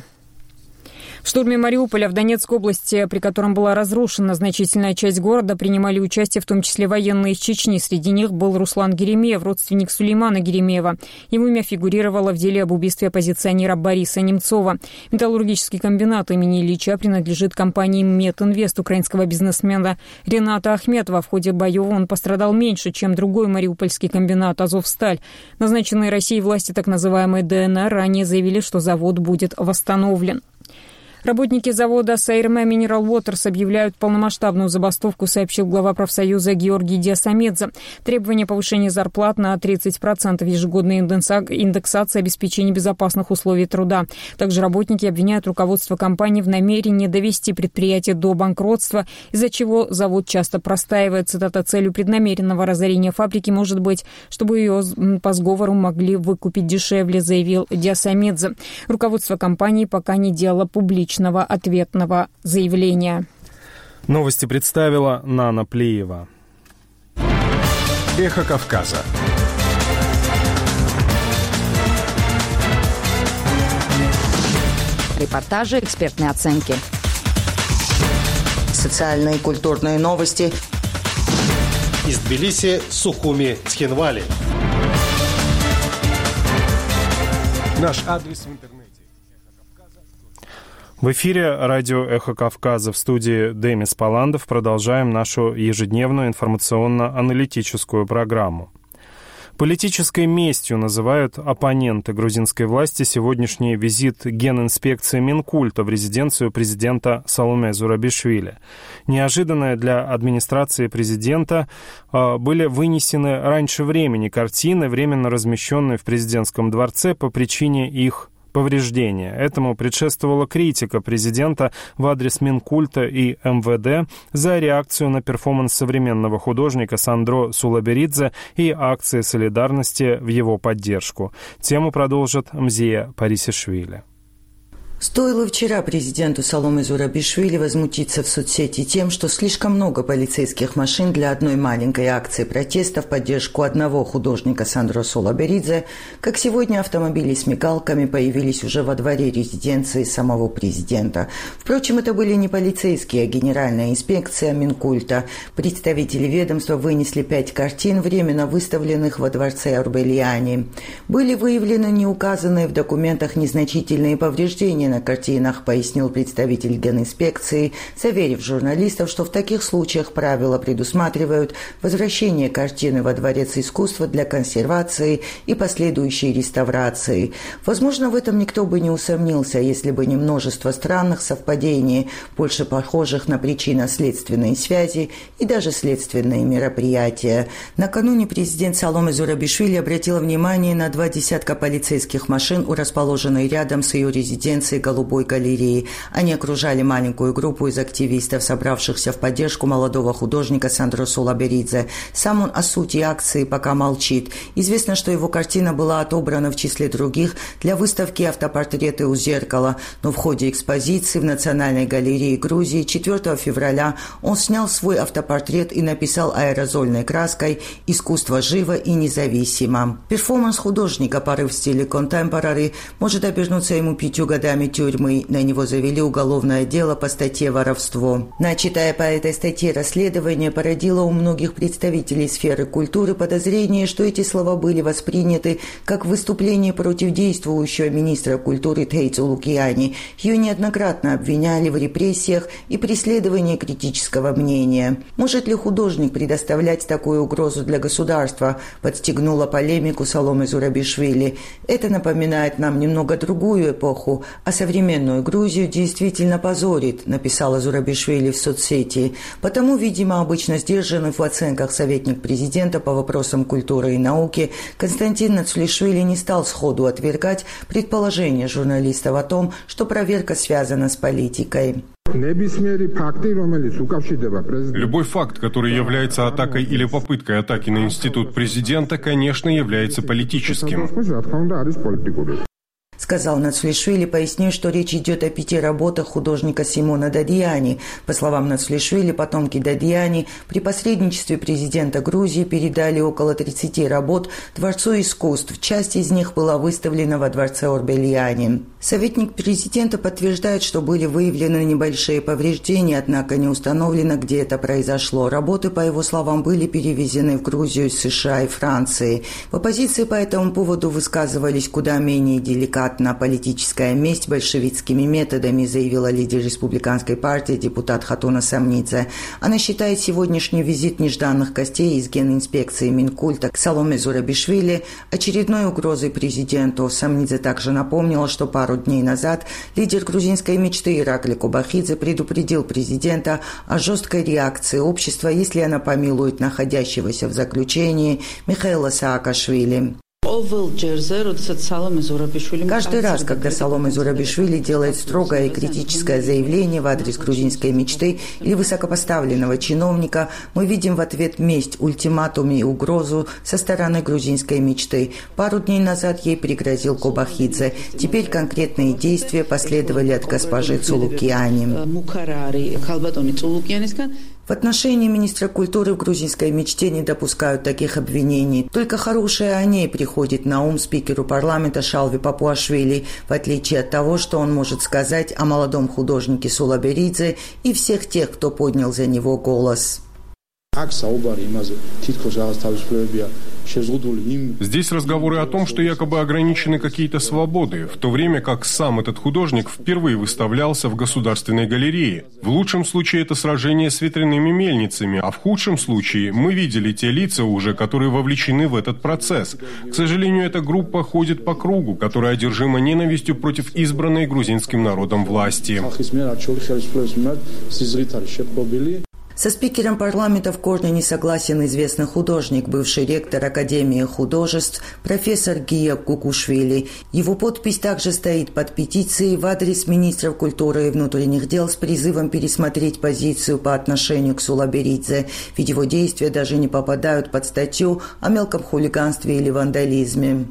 В штурме Мариуполя в Донецкой области, при котором была разрушена значительная часть города, принимали участие в том числе военные из Чечни. Среди них был Руслан Геремеев, родственник Сулеймана Геремеева. Его имя фигурировало в деле об убийстве оппозиционера Бориса Немцова. Металлургический комбинат имени Ильича принадлежит компании «Метинвест» украинского бизнесмена Рената Ахметова. В ходе боев он пострадал меньше, чем другой мариупольский комбинат «Азовсталь». Назначенные Россией власти так называемой ДНР ранее заявили, что завод будет восстановлен. Работники завода Сайрме Mineral Waters объявляют полномасштабную забастовку, сообщил глава профсоюза Георгий Диасамедзе. Требование повышения зарплат на тридцать процентов, ежегодная индексация, обеспечения безопасных условий труда. Также работники обвиняют руководство компании в намерении довести предприятие до банкротства, из-за чего завод часто простаивает. Цитата: «Целью преднамеренного разорения фабрики может быть, чтобы ее по сговору могли выкупить дешевле», заявил Диасамедзе. Руководство компании пока не делало публичного ответного заявления. Новости представила Нана Плиева. Эхо Кавказа. Репортажи, экспертные оценки. Социальные и культурные новости. Из Тбилиси, Сухуми, Цхинвали. Наш адрес в интернете. В эфире радио «Эхо Кавказа», в студии Демис Паландов. Продолжаем нашу ежедневную информационно-аналитическую программу. Политической местью называют оппоненты грузинской власти сегодняшний визит генинспекции Минкульта в резиденцию президента Саломе Зурабишвили. Неожиданно для администрации президента были вынесены раньше времени картины, временно размещенные в президентском дворце по причине их повреждения. Этому предшествовала критика президента в адрес Минкульта и эм вэ дэ за реакцию на перформанс современного художника Сандро Сулаберидзе и акции солидарности в его поддержку. Тему продолжит Мзия Парисишвили. Стоило вчера президенту Саломе Зурабишвили возмутиться в соцсети тем, что слишком много полицейских машин для одной маленькой акции протеста в поддержку одного художника Сандро Сулаберидзе, как сегодня автомобили с мигалками появились уже во дворе резиденции самого президента. Впрочем, это были не полицейские, а Генеральная инспекция Минкульта. Представители ведомства вынесли пять картин, временно выставленных во дворце Орбелиани. Были выявлены неуказанные в документах незначительные повреждения на картинах, пояснил представитель Генинспекции, заверив журналистов, что в таких случаях правила предусматривают возвращение картины во Дворец искусства для консервации и последующей реставрации. Возможно, в этом никто бы не усомнился, если бы не множество странных совпадений, больше похожих на причинно-следственные связи и даже следственные мероприятия. Накануне президент Саломе Зурабишвили обратил внимание на два десятка полицейских машин, расположенные рядом с ее резиденцией Голубой галереи. Они окружали маленькую группу из активистов, собравшихся в поддержку молодого художника Сандро Сулаберидзе. Сам он о сути акции пока молчит. Известно, что его картина была отобрана в числе других для выставки «Автопортреты у зеркала», но в ходе экспозиции в Национальной галерее Грузии четвёртого февраля он снял свой автопортрет и написал аэрозольной краской «Искусство живо и независимо». Перформанс художника «Порыв в стиле контемпорари» может обернуться ему пятью годами тюрьмы. На него завели уголовное дело по статье «Воровство». Начатое по этой статье расследование породило у многих представителей сферы культуры подозрение, что эти слова были восприняты как выступление против действующего министра культуры Тейцу Лукиани. Ее неоднократно обвиняли в репрессиях и преследовании критического мнения. Может ли художник предоставлять такую угрозу для государства? Подстегнула полемику Саломе Зурабишвили. Это напоминает нам немного другую эпоху, а современную Грузию действительно позорит, написала Зурабишвили в соцсети. Потому, видимо, обычно сдержанный в оценках советник президента по вопросам культуры и науки Константин Нацулишвили не стал сходу отвергать предположение журналистов о том, что проверка связана с политикой. Любой факт, который является атакой или попыткой атаки на институт президента, конечно, является политическим. Сказал Нацулишвили, пояснив, что речь идет о пяти работах художника Симона Дадьяни. По словам Нацулишвили, потомки Дадьяни при посредничестве президента Грузии передали около тридцати работ Дворцу искусств. Часть из них была выставлена во дворце Орбелиани. Советник президента подтверждает, что были выявлены небольшие повреждения, однако не установлено, где это произошло. Работы, по его словам, были перевезены в Грузию из США и Франции. В оппозиции по этому поводу высказывались куда менее деликатно. на политическая месть большевистскими методами, заявила лидер республиканской партии депутат Хатуна Самнидзе. Она считает сегодняшний визит нежданных гостей из генинспекции Минкульта к Саломе Зурабишвили очередной угрозой президенту. Самнидзе также напомнила, что пару дней назад лидер грузинской мечты Иракли Кобахидзе предупредил президента о жесткой реакции общества, если она помилует находящегося в заключении Михаила Саакашвили. Каждый раз, когда Саломе Зурабишвили делает строгое и критическое заявление в адрес грузинской мечты или высокопоставленного чиновника, мы видим в ответ месть, ультиматум и угрозу со стороны грузинской мечты. Пару дней назад ей пригрозил Кобахидзе. Теперь конкретные действия последовали от госпожи Цулукиани. В отношении министра культуры в грузинской мечте не допускают таких обвинений. Только хорошее о ней приходит на ум спикеру парламента Шалви Папуашвили, в отличие от того, что он может сказать о молодом художнике Сулаберидзе и всех тех, кто поднял за него голос. Здесь разговоры о том, что якобы ограничены какие-то свободы, в то время как сам этот художник впервые выставлялся в Государственной галерее. В лучшем случае это сражение с ветряными мельницами, а в худшем случае мы видели те лица уже, которые вовлечены в этот процесс. К сожалению, эта группа ходит по кругу, которая одержима ненавистью против избранной грузинским народом власти. Со спикером парламента в корне не согласен известный художник, бывший ректор Академии художеств, профессор Гия Кукушвили. Его подпись также стоит под петицией в адрес министров культуры и внутренних дел с призывом пересмотреть позицию по отношению к Сулаберидзе, ведь его действия даже не попадают под статью о мелком хулиганстве или вандализме.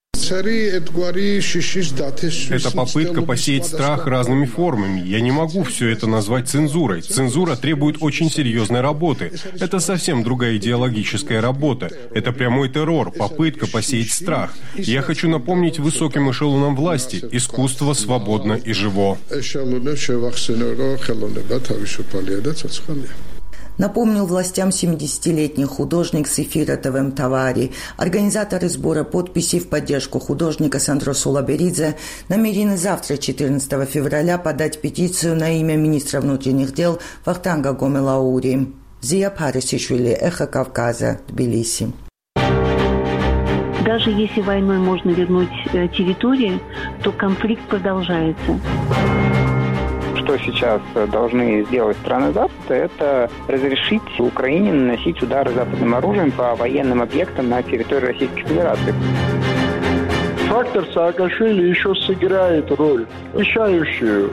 Это попытка посеять страх разными формами. Я не могу все это назвать цензурой. Цензура требует очень серьезной работы. Это совсем другая идеологическая работа. Это прямой террор, попытка посеять страх. Я хочу напомнить высоким эшелонам власти: искусство свободно и живо. Напомнил властям семидесятилетний художник Сефира Тавем Тавари. Организаторы сбора подписей в поддержку художника Сандро Сулаберидзе намерены завтра, четырнадцатого февраля, подать петицию на имя министра внутренних дел Вахтанга Гомелаури. Зия Парисишвили, Эхо Кавказа, Тбилиси. Даже если войной можно вернуть территории, то конфликт продолжается. Что сейчас должны сделать страны Запада, это разрешить Украине наносить удары западным оружием по военным объектам на территории Российской Федерации. Фактор Саакашвили еще сыграет роль, решающую.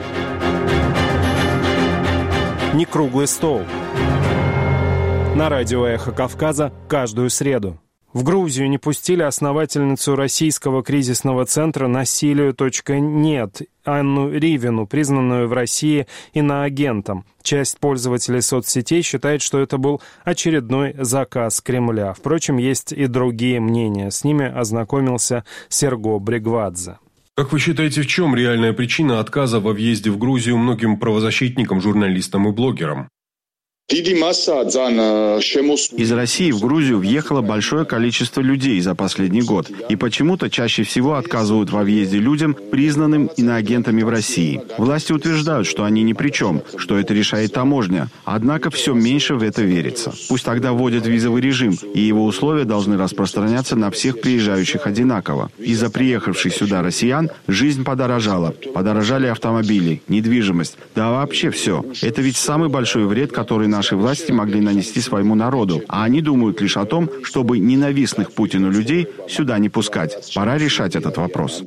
Не круглый стол. На радио «Эхо Кавказа» каждую среду. В Грузию не пустили основательницу российского кризисного центра «Насилию .нет» Анну Ривину, признанную в России иноагентом. Часть пользователей соцсетей считает, что это был очередной заказ Кремля. Впрочем, есть и другие мнения. С ними ознакомился Серго Бригвадзе. Как вы считаете, в чем реальная причина отказа во въезде в Грузию многим правозащитникам, журналистам и блогерам? Из России в Грузию въехало большое количество людей за последний год. И почему-то чаще всего отказывают во въезде людям, признанным иноагентами в России. Власти утверждают, что они ни при чем, что это решает таможня. Однако все меньше в это верится. Пусть тогда вводят визовый режим, и его условия должны распространяться на всех приезжающих одинаково. Из-за приехавших сюда россиян жизнь подорожала. Подорожали автомобили, недвижимость, да вообще все. Это ведь самый большой вред, который наши власти могли нанести своему народу. А они думают лишь о том, чтобы ненавистных Путину людей сюда не пускать. Пора решать этот вопрос.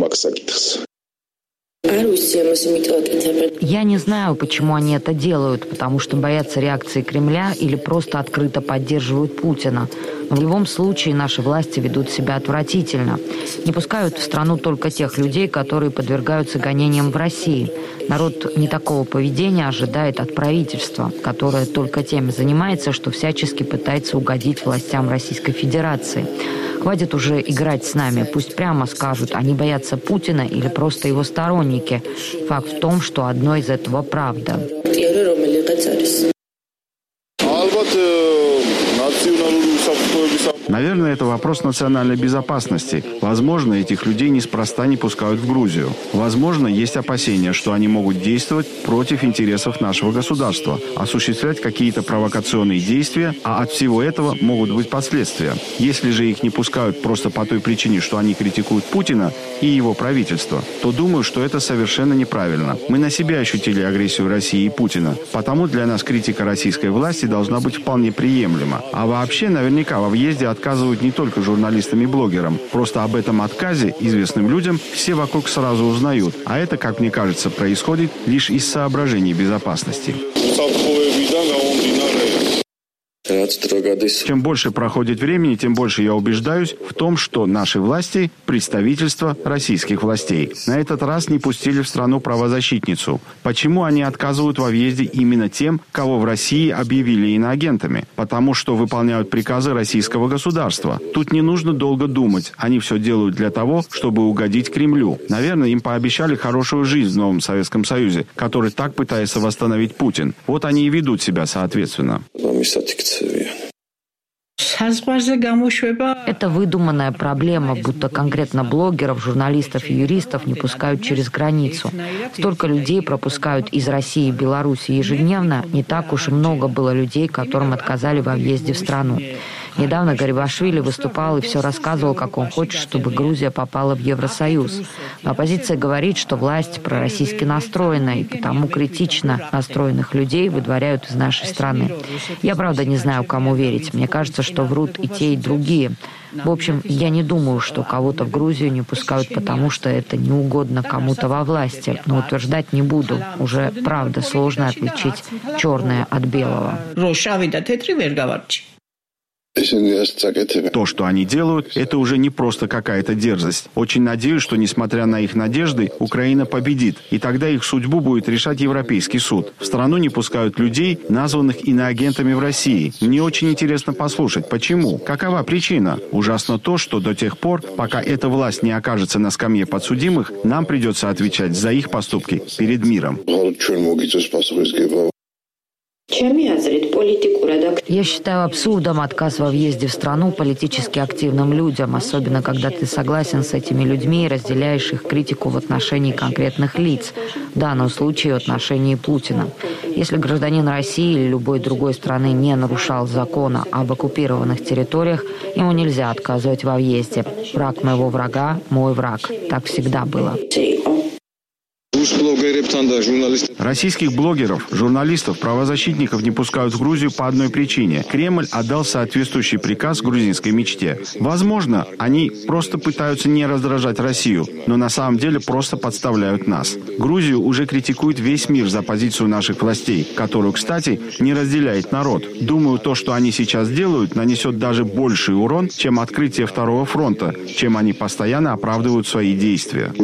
Я не знаю, почему они это делают, потому что боятся реакции Кремля или просто открыто поддерживают Путина. Но в любом случае наши власти ведут себя отвратительно. Не пускают в страну только тех людей, которые подвергаются гонениям в России. Народ не такого поведения ожидает от правительства, которое только тем занимается, что всячески пытается угодить властям Российской Федерации. Хватит уже играть с нами. Пусть прямо скажут, они боятся Путина или просто его сторонники. Факт в том, что одно из этого правда. Наверное, это вопрос национальной безопасности. Возможно, этих людей неспроста не пускают в Грузию. Возможно, есть опасения, что они могут действовать против интересов нашего государства, осуществлять какие-то провокационные действия, а от всего этого могут быть последствия. Если же их не пускают просто по той причине, что они критикуют Путина и его правительство, то думаю, что это совершенно неправильно. Мы на себе ощутили агрессию России и Путина, потому для нас критика российской власти должна быть вполне приемлема. А вообще, наверняка, во въезде отказывают не только журналистам и блогерам. Просто об этом отказе известным людям все вокруг сразу узнают. А это, как мне кажется, происходит лишь из соображений безопасности. Чем больше проходит времени, тем больше я убеждаюсь в том, что наши власти – представительство российских властей. На этот раз не пустили в страну правозащитницу. Почему они отказывают во въезде именно тем, кого в России объявили иноагентами? Потому что выполняют приказы российского государства. Тут не нужно долго думать. Они все делают для того, чтобы угодить Кремлю. Наверное, им пообещали хорошую жизнь в новом Советском Союзе, который так пытается восстановить Путин. Вот они и ведут себя соответственно. Это выдуманная проблема, будто конкретно блогеров, журналистов и юристов не пускают через границу. Столько людей пропускают из России и Беларуси ежедневно, не так уж и много было людей, которым отказали во въезде в страну. Недавно Гарибашвили выступал и все рассказывал, как он хочет, чтобы Грузия попала в Евросоюз. Но оппозиция говорит, что власть пророссийски настроена, и потому критично настроенных людей выдворяют из нашей страны. Я, правда, не знаю, кому верить. Мне кажется, что врут и те, и другие. В общем, я не думаю, что кого-то в Грузию не пускают, потому что это не угодно кому-то во власти. Но утверждать не буду. Уже, правда, сложно отличить черное от белого. То, что они делают, это уже не просто какая-то дерзость. Очень надеюсь, что, несмотря на их надежды, Украина победит, и тогда их судьбу будет решать Европейский суд. В страну не пускают людей, названных иноагентами в России. Мне очень интересно послушать, почему? Какова причина? Ужасно то, что до тех пор, пока эта власть не окажется на скамье подсудимых, нам придется отвечать за их поступки перед миром. Я считаю абсурдом отказ во въезде в страну политически активным людям, особенно когда ты согласен с этими людьми и разделяешь их критику в отношении конкретных лиц, в данном случае в отношении Путина. Если гражданин России или любой другой страны не нарушал закона об оккупированных территориях, ему нельзя отказывать во въезде. Враг моего врага – мой враг. Так всегда было. Российских блогеров, журналистов, правозащитников не пускают в Грузию по одной причине. Кремль отдал соответствующий приказ грузинской мечте. Возможно, они просто пытаются не раздражать Россию, но на самом деле просто подставляют нас. Грузию уже критикует весь мир за позицию наших властей, которую, кстати, не разделяет народ. Думаю, то, что они сейчас делают, нанесет даже больший урон, чем открытие второго фронта, чем они постоянно оправдывают свои действия.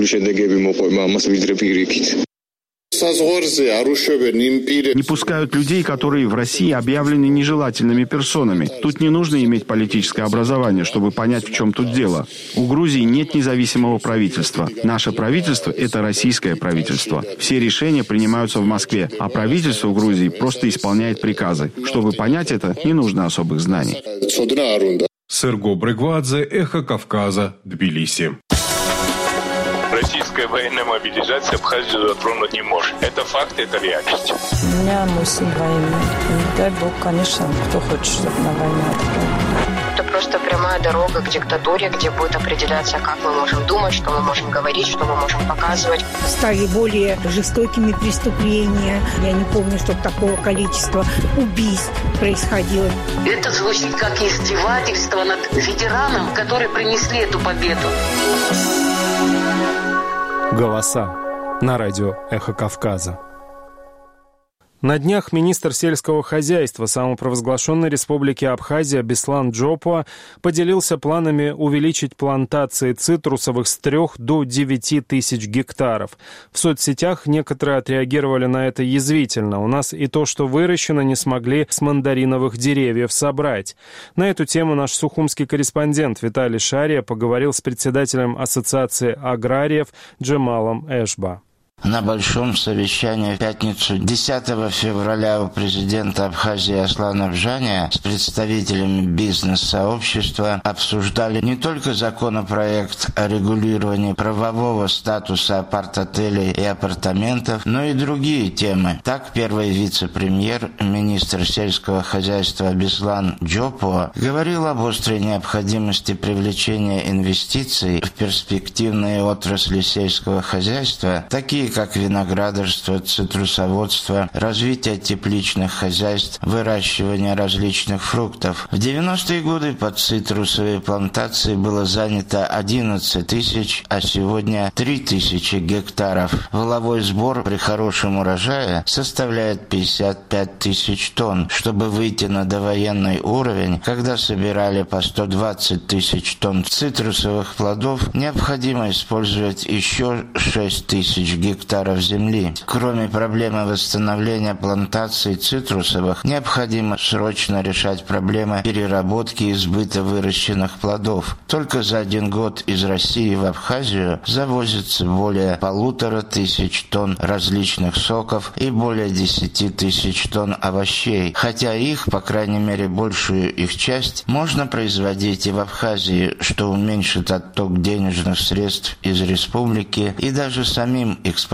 Не пускают людей, которые в России объявлены нежелательными персонами. Тут не нужно иметь политическое образование, чтобы понять, в чем тут дело. У Грузии нет независимого правительства. Наше правительство – это российское правительство. Все решения принимаются в Москве, а правительство в Грузии просто исполняет приказы. Чтобы понять это, не нужно особых знаний. Серго Брегвадзе, Эхо Кавказа, Тбилиси. Российская военная мобилизация Абхазию затронуть не может. Это факт, это реальность. У меня мой сын военный. И дай бог, конечно, кто хочет, чтобы на войну отправили. Это просто прямая дорога к диктатуре, где будет определяться, как мы можем думать, что мы можем говорить, что мы можем показывать. Стали более жестокими преступления. Я не помню, чтобы такого количества убийств происходило. Это звучит как издевательство над ветераном, которые принесли эту победу. Голоса на радио «Эхо Кавказа». На днях министр сельского хозяйства самопровозглашенной республики Абхазия Беслан Джопуа поделился планами увеличить плантации цитрусовых с трех до девяти тысяч гектаров. В соцсетях некоторые отреагировали на это язвительно. У нас и то, что выращено, не смогли с мандариновых деревьев собрать. На эту тему наш сухумский корреспондент Виталий Шария поговорил с председателем Ассоциации аграриев Джемалом Эшба. На большом совещании в пятницу десятого февраля у президента Абхазии Аслана Бжания с представителями бизнес-сообщества обсуждали не только законопроект о регулировании правового статуса апарт-отелей и апартаментов, но и другие темы. Так, первый вице-премьер, министр сельского хозяйства Беслан Джопуа говорил об острой необходимости привлечения инвестиций в перспективные отрасли сельского хозяйства, такие как виноградарство, цитрусоводство, развитие тепличных хозяйств, выращивание различных фруктов. В девяностые годы под цитрусовые плантации было занято одиннадцать тысяч, а сегодня три тысячи гектаров. Валовой сбор при хорошем урожае составляет пятьдесят пять тысяч тонн. Чтобы выйти на довоенный уровень, когда собирали по сто двадцать тысяч тонн цитрусовых плодов, необходимо использовать еще шесть тысяч гектаров земли. Кроме проблемы восстановления плантаций цитрусовых, необходимо срочно решать проблемы переработки и сбыта выращенных плодов. Только за один год из России в Абхазию завозится более полутора тысяч тонн различных соков и более десяти тысяч тонн овощей, хотя их, по крайней мере большую их часть, можно производить и в Абхазии, что уменьшит отток денежных средств из республики и даже самим экспортировать.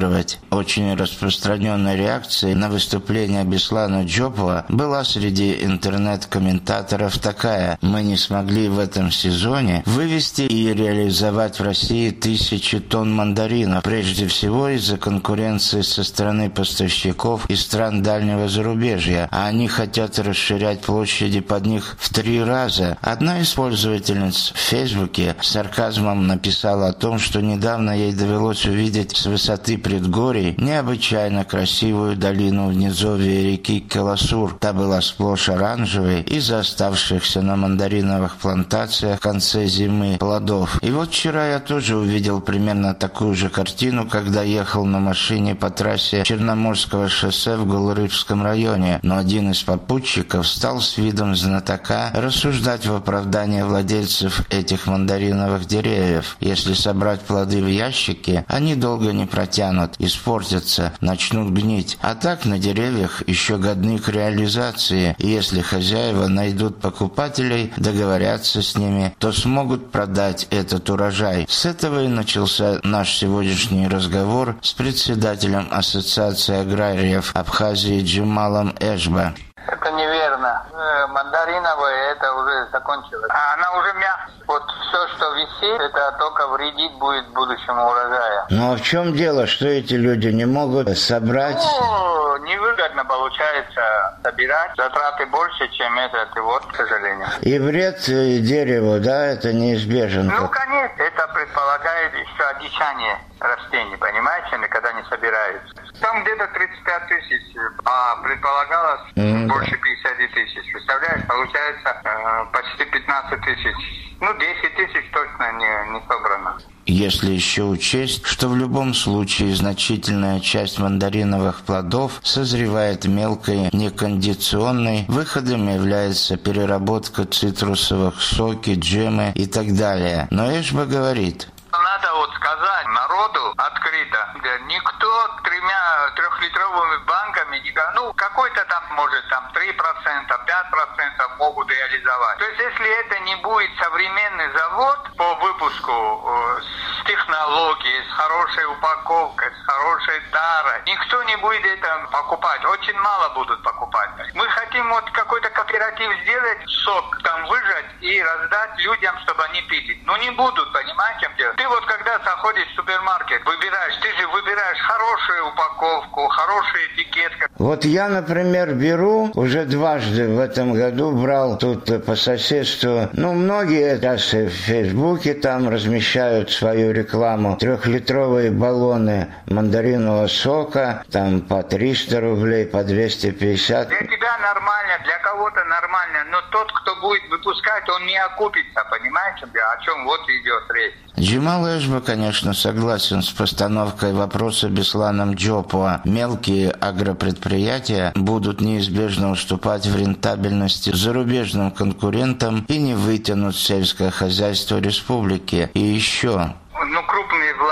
Очень распространенной реакцией на выступление Беслана Джопуа была среди интернет-комментаторов такая: «Мы не смогли в этом сезоне вывести и реализовать в России тысячи тонн мандаринов, прежде всего из-за конкуренции со стороны поставщиков из стран дальнего зарубежья, а они хотят расширять площади под них в три раза». Одна из пользовательниц в Фейсбуке с сарказмом написала о том, что недавно ей довелось увидеть с высоты предгорий необычайно красивую долину в низовье реки Колосур. Та была сплошь оранжевой из-за оставшихся на мандариновых плантациях в конце зимы плодов. И вот вчера я тоже увидел примерно такую же картину, когда ехал на машине по трассе Черноморского шоссе в Голорыбском районе, но один из попутчиков стал с видом знатока рассуждать в оправдание владельцев этих мандариновых деревьев. Если собрать плоды в ящике, они долго не протянут, испортятся, начнут гнить. А так на деревьях еще годны к реализации. И если хозяева найдут покупателей, договорятся с ними, то смогут продать этот урожай. С этого и начался наш сегодняшний разговор с председателем Ассоциации аграриев Абхазии Джемалом Эшба. Это неверно. Мандариновая это уже закончилось. А она уже мягкая. Вот все, что висит, это только вредит будет будущему урожаю. Ну а в чем дело, что эти люди не могут собрать? Ну, невыгодно получается собирать. Затраты больше, чем этот, и вот, к сожалению. И вред дереву, да, это неизбежен? Ну, конечно, это предполагает еще одичание растений, понимаете, когда не собираются. Там где-то тридцать пять тысяч, а предполагалось mm-hmm. больше пятьдесят тысяч. Представляешь, получается э, почти пятнадцать тысяч. Ну, десять тысяч точно не, не собрано. Если еще учесть, что в любом случае значительная часть мандариновых плодов созревает мелкой, некондиционной, выходом является переработка цитрусовых, соки, джемы и так далее. Но Эшба говорит: надо вот сказать народу открыто, никто тремя трехлитровыми банками, ну какой-то там может там три процента, пять процентов могут реализовать. То есть если это не будет современный завод по выпуску э, с технологией, с хорошей упаковкой, с хорошей тарой, никто не будет это покупать, очень мало будут покупать. Мы хотим вот какой-то кооператив сделать, сок там выжать и раздать людям, чтобы они пили. Но не будут, понимаете, где? Ты вот когда заходишь в супермаркет, выбираешь, ты же выбираешь хорошую упаковку, хорошую этикетку. Вот я, например, беру, уже дважды в этом году брал тут по соседству, ну, многие даже в Фейсбуке там размещают свою рекламу, трехлитровые баллоны мандаринового сока, там по триста рублей, по двести пятьдесят. Для тебя нормально, для кого-то нормально, но тот, кто будет выпускать, он не окупится, понимаете, о чем вот идет речь. Джемал Эшба, конечно, согласен с постановкой вопроса Бесланом Джопуа. Мелкие агропредприятия будут неизбежно уступать в рентабельности зарубежным конкурентам и не вытянут сельское хозяйство республики. И еще... Ну, крупные вложения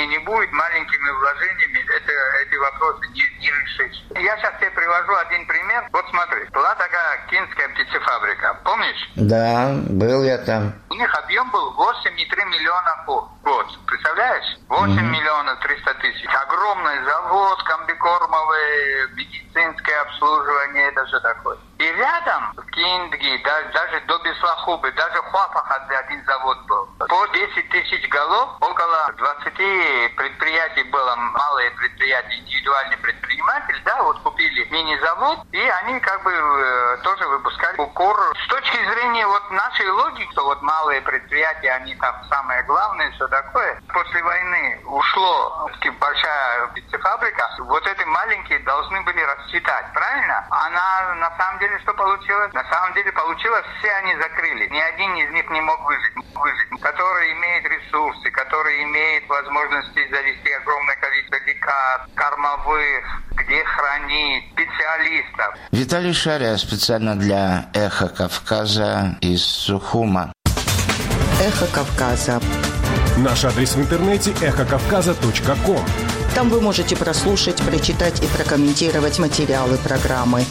не будет, маленькими вложениями это, эти вопросы не, не решить. Я сейчас тебе привожу один пример. Вот смотри, была такая Кинская птицефабрика, помнишь? Да, был я там. У них объем был восемь целых три миллиона в год. Представляешь? восемь mm-hmm. миллионов триста тысяч. Огромный завод, комбикормовый, медицинское обслуживание, это все такое. И рядом в Киндги, даже, даже до Беслахубы, даже в Хуапахадзе один завод был. По десять тысяч голов, около двадцать предприятий было, малые предприятия, индивидуальный предприниматель, да, вот купили мини-завод, и они как бы э, тоже выпускали укор. С точки зрения вот нашей логики, что вот малые предприятия, они там самое главное, все такое. После войны ушло большая птицефабрика, вот эти маленькие должны были расцветать, правильно? Она на самом деле что получилось? На самом деле получилось, все они закрыли. Ни один из них не мог выжить. выжить. Который имеет ресурсы, который имеет возможности завести огромное количество лекарств, кормовых, где хранить, специалистов. Виталий Шария специально для «Эхо Кавказа» из Сухума. «Эхо Кавказа». Наш адрес в интернете эхо кавказа точка ком. Там вы можете прослушать, прочитать и прокомментировать материалы программы.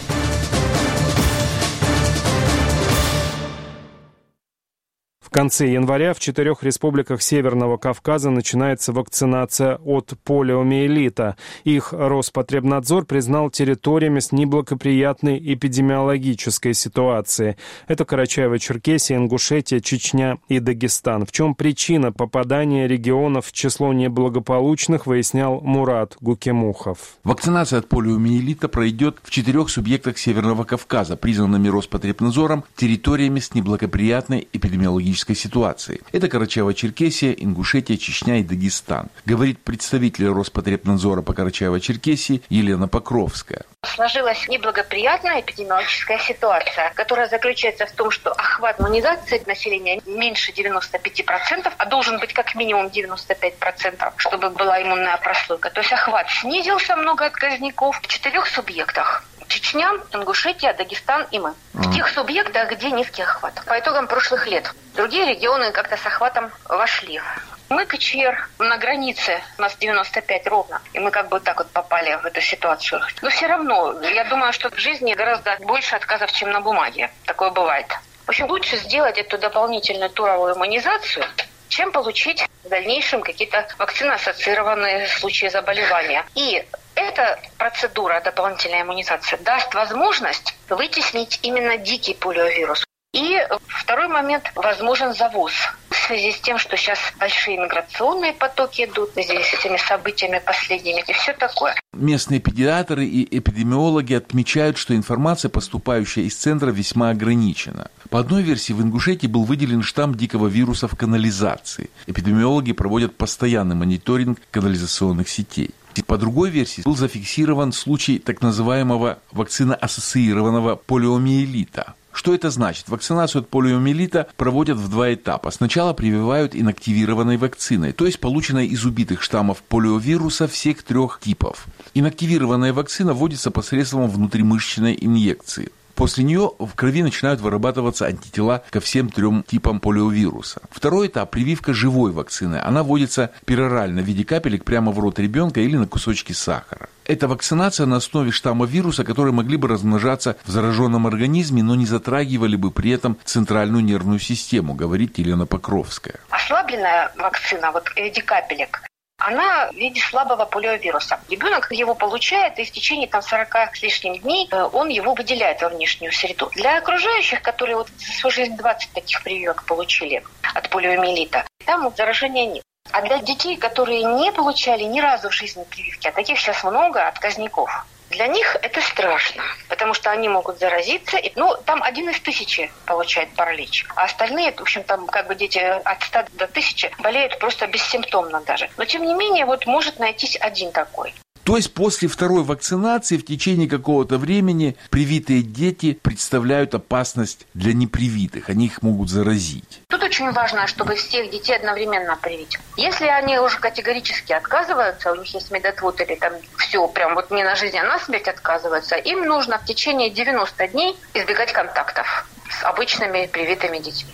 В конце января в четырех республиках Северного Кавказа начинается вакцинация от полиомиелита. Их Роспотребнадзор признал территориями с неблагоприятной эпидемиологической ситуацией. Это Карачаево-Черкесия, Ингушетия, Чечня и Дагестан. В чем причина попадания регионов в число неблагополучных, выяснял Мурат Гукемухов. Вакцинация от полиомиелита пройдет в четырех субъектах Северного Кавказа, признанными Роспотребнадзором территориями с неблагоприятной эпидемиологической ситуации. Это Карачаево-Черкесия, Ингушетия, Чечня и Дагестан, говорит представитель Роспотребнадзора по Карачаево-Черкесии Елена Покровская. Сложилась неблагоприятная эпидемиологическая ситуация, которая заключается в том, что охват иммунизации населения меньше девяноста пяти процентов, а должен быть как минимум девяносто пять процентов, чтобы была иммунная прослойка. То есть охват снизился, много отказников в четырех субъектах. Чечня, Ингушетия, Дагестан и мы. В тех субъектах, где низкий охват. По итогам прошлых лет. Другие регионы как-то с охватом вошли. Мы КЧР на границе, у нас девяносто пять ровно, и мы как бы так вот попали в эту ситуацию. Но все равно, я думаю, что в жизни гораздо больше отказов, чем на бумаге. Такое бывает. В общем, лучше сделать эту дополнительную туровую иммунизацию, чем получить в дальнейшем какие-то вакцинно-ассоциированные случаи заболевания. И эта процедура дополнительной иммунизации даст возможность вытеснить именно дикий полиовирус. И второй момент – возможен завоз. В связи с тем, что сейчас большие миграционные потоки идут, в связи с этими событиями последними и все такое. Местные педиатры и эпидемиологи отмечают, что информация, поступающая из центра, весьма ограничена. По одной версии, в Ингушетии был выделен штамм дикого вируса в канализации. Эпидемиологи проводят постоянный мониторинг канализационных сетей. По другой версии, был зафиксирован случай так называемого вакцинно-ассоциированного полиомиелита. Что это значит? Вакцинацию от полиомиелита проводят в два этапа. Сначала прививают инактивированной вакциной, то есть полученной из убитых штаммов полиовируса всех трех типов. Инактивированная вакцина вводится посредством внутримышечной инъекции. После нее в крови начинают вырабатываться антитела ко всем трем типам полиовируса. Второй этап – прививка живой вакцины. Она вводится перорально в виде капелек прямо в рот ребенка или на кусочки сахара. Это вакцинация на основе штамма вируса, которые могли бы размножаться в зараженном организме, но не затрагивали бы при этом центральную нервную систему, говорит Елена Покровская. Ослабленная вакцина, вот в виде капелек, она в виде слабого полиовируса. Ребенок его получает, и в течение там, сорока с лишним дней он его выделяет во внешнюю среду. Для окружающих, которые вот за свою жизнь двадцать таких прививок получили от полиомиелита, там заражения нет. А для детей, которые не получали ни разу в жизни прививки, а таких сейчас много, отказников, для них это страшно, потому что они могут заразиться. Ну, там один из тысячи получает паралич, а остальные, в общем, там как бы дети от ста до тысячи болеют просто бессимптомно даже. Но, тем не менее, вот может найтись один такой. То есть после второй вакцинации в течение какого-то времени привитые дети представляют опасность для непривитых, они их могут заразить. Тут очень важно, чтобы всех детей одновременно привить. Если они уже категорически отказываются, у них есть медотвод или там все, прям вот не на жизнь, а на смерть отказываются, им нужно в течение девяноста дней избегать контактов с обычными привитыми детьми.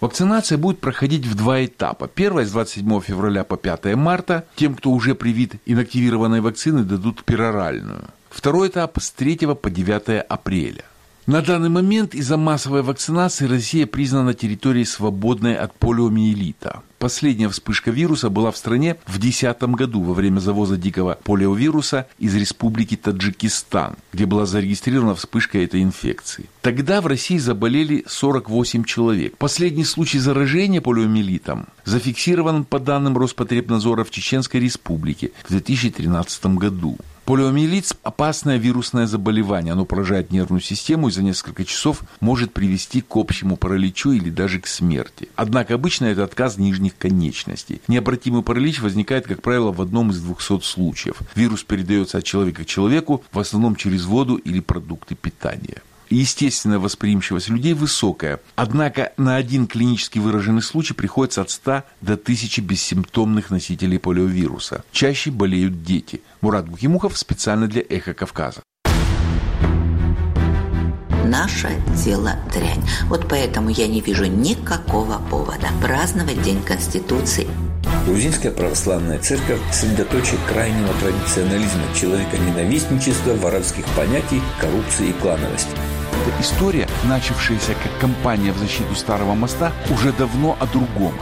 Вакцинация будет проходить в два этапа. Первая с двадцать седьмого февраля по пятого марта. Тем, кто уже привит инактивированной вакцины, дадут пероральную. Второй этап с третьего по девятое апреля. На данный момент из-за массовой вакцинации Россия признана территорией, свободной от полиомиелита. Последняя вспышка вируса была в стране в две тысячи десятом году во время завоза дикого полиовируса из республики Таджикистан, где была зарегистрирована вспышка этой инфекции. Тогда в России заболели сорок восемь человек. Последний случай заражения полиомиелитом зафиксирован по данным Роспотребнадзора в Чеченской республике в две тысячи тринадцатом году. Полиомиелит – опасное вирусное заболевание. Оно поражает нервную систему и за несколько часов может привести к общему параличу или даже к смерти. Однако обычно это отказ нижних конечностей. Необратимый паралич возникает, как правило, в одном из двухсот случаев. Вирус передается от человека к человеку, в основном через воду или продукты питания. Естественная восприимчивость людей высокая. Однако на один клинически выраженный случай приходится от ста до тысячи бессимптомных носителей полиовируса. Чаще болеют дети. Мурат Бухимухов специально для «Эхо Кавказа». Наше дело дрянь. Вот поэтому я не вижу никакого повода праздновать День Конституции. Грузинская православная церковь – средоточие крайнего традиционализма, человеконенавистничества, воровских понятий, коррупции и клановости. Эта история, начавшаяся как кампания в защиту Старого моста, уже давно о другом.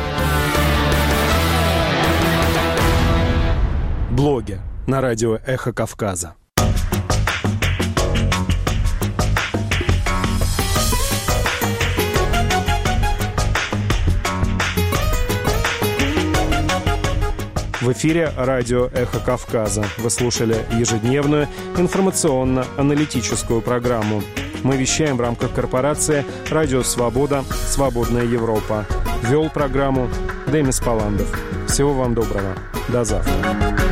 Блоги на радио «Эхо Кавказа». В эфире радио «Эхо Кавказа». Вы слушали ежедневную информационно-аналитическую программу. Мы вещаем в рамках корпорации «Радио Свобода. Свободная Европа». Вел программу Демис Паландов. Всего вам доброго. До завтра.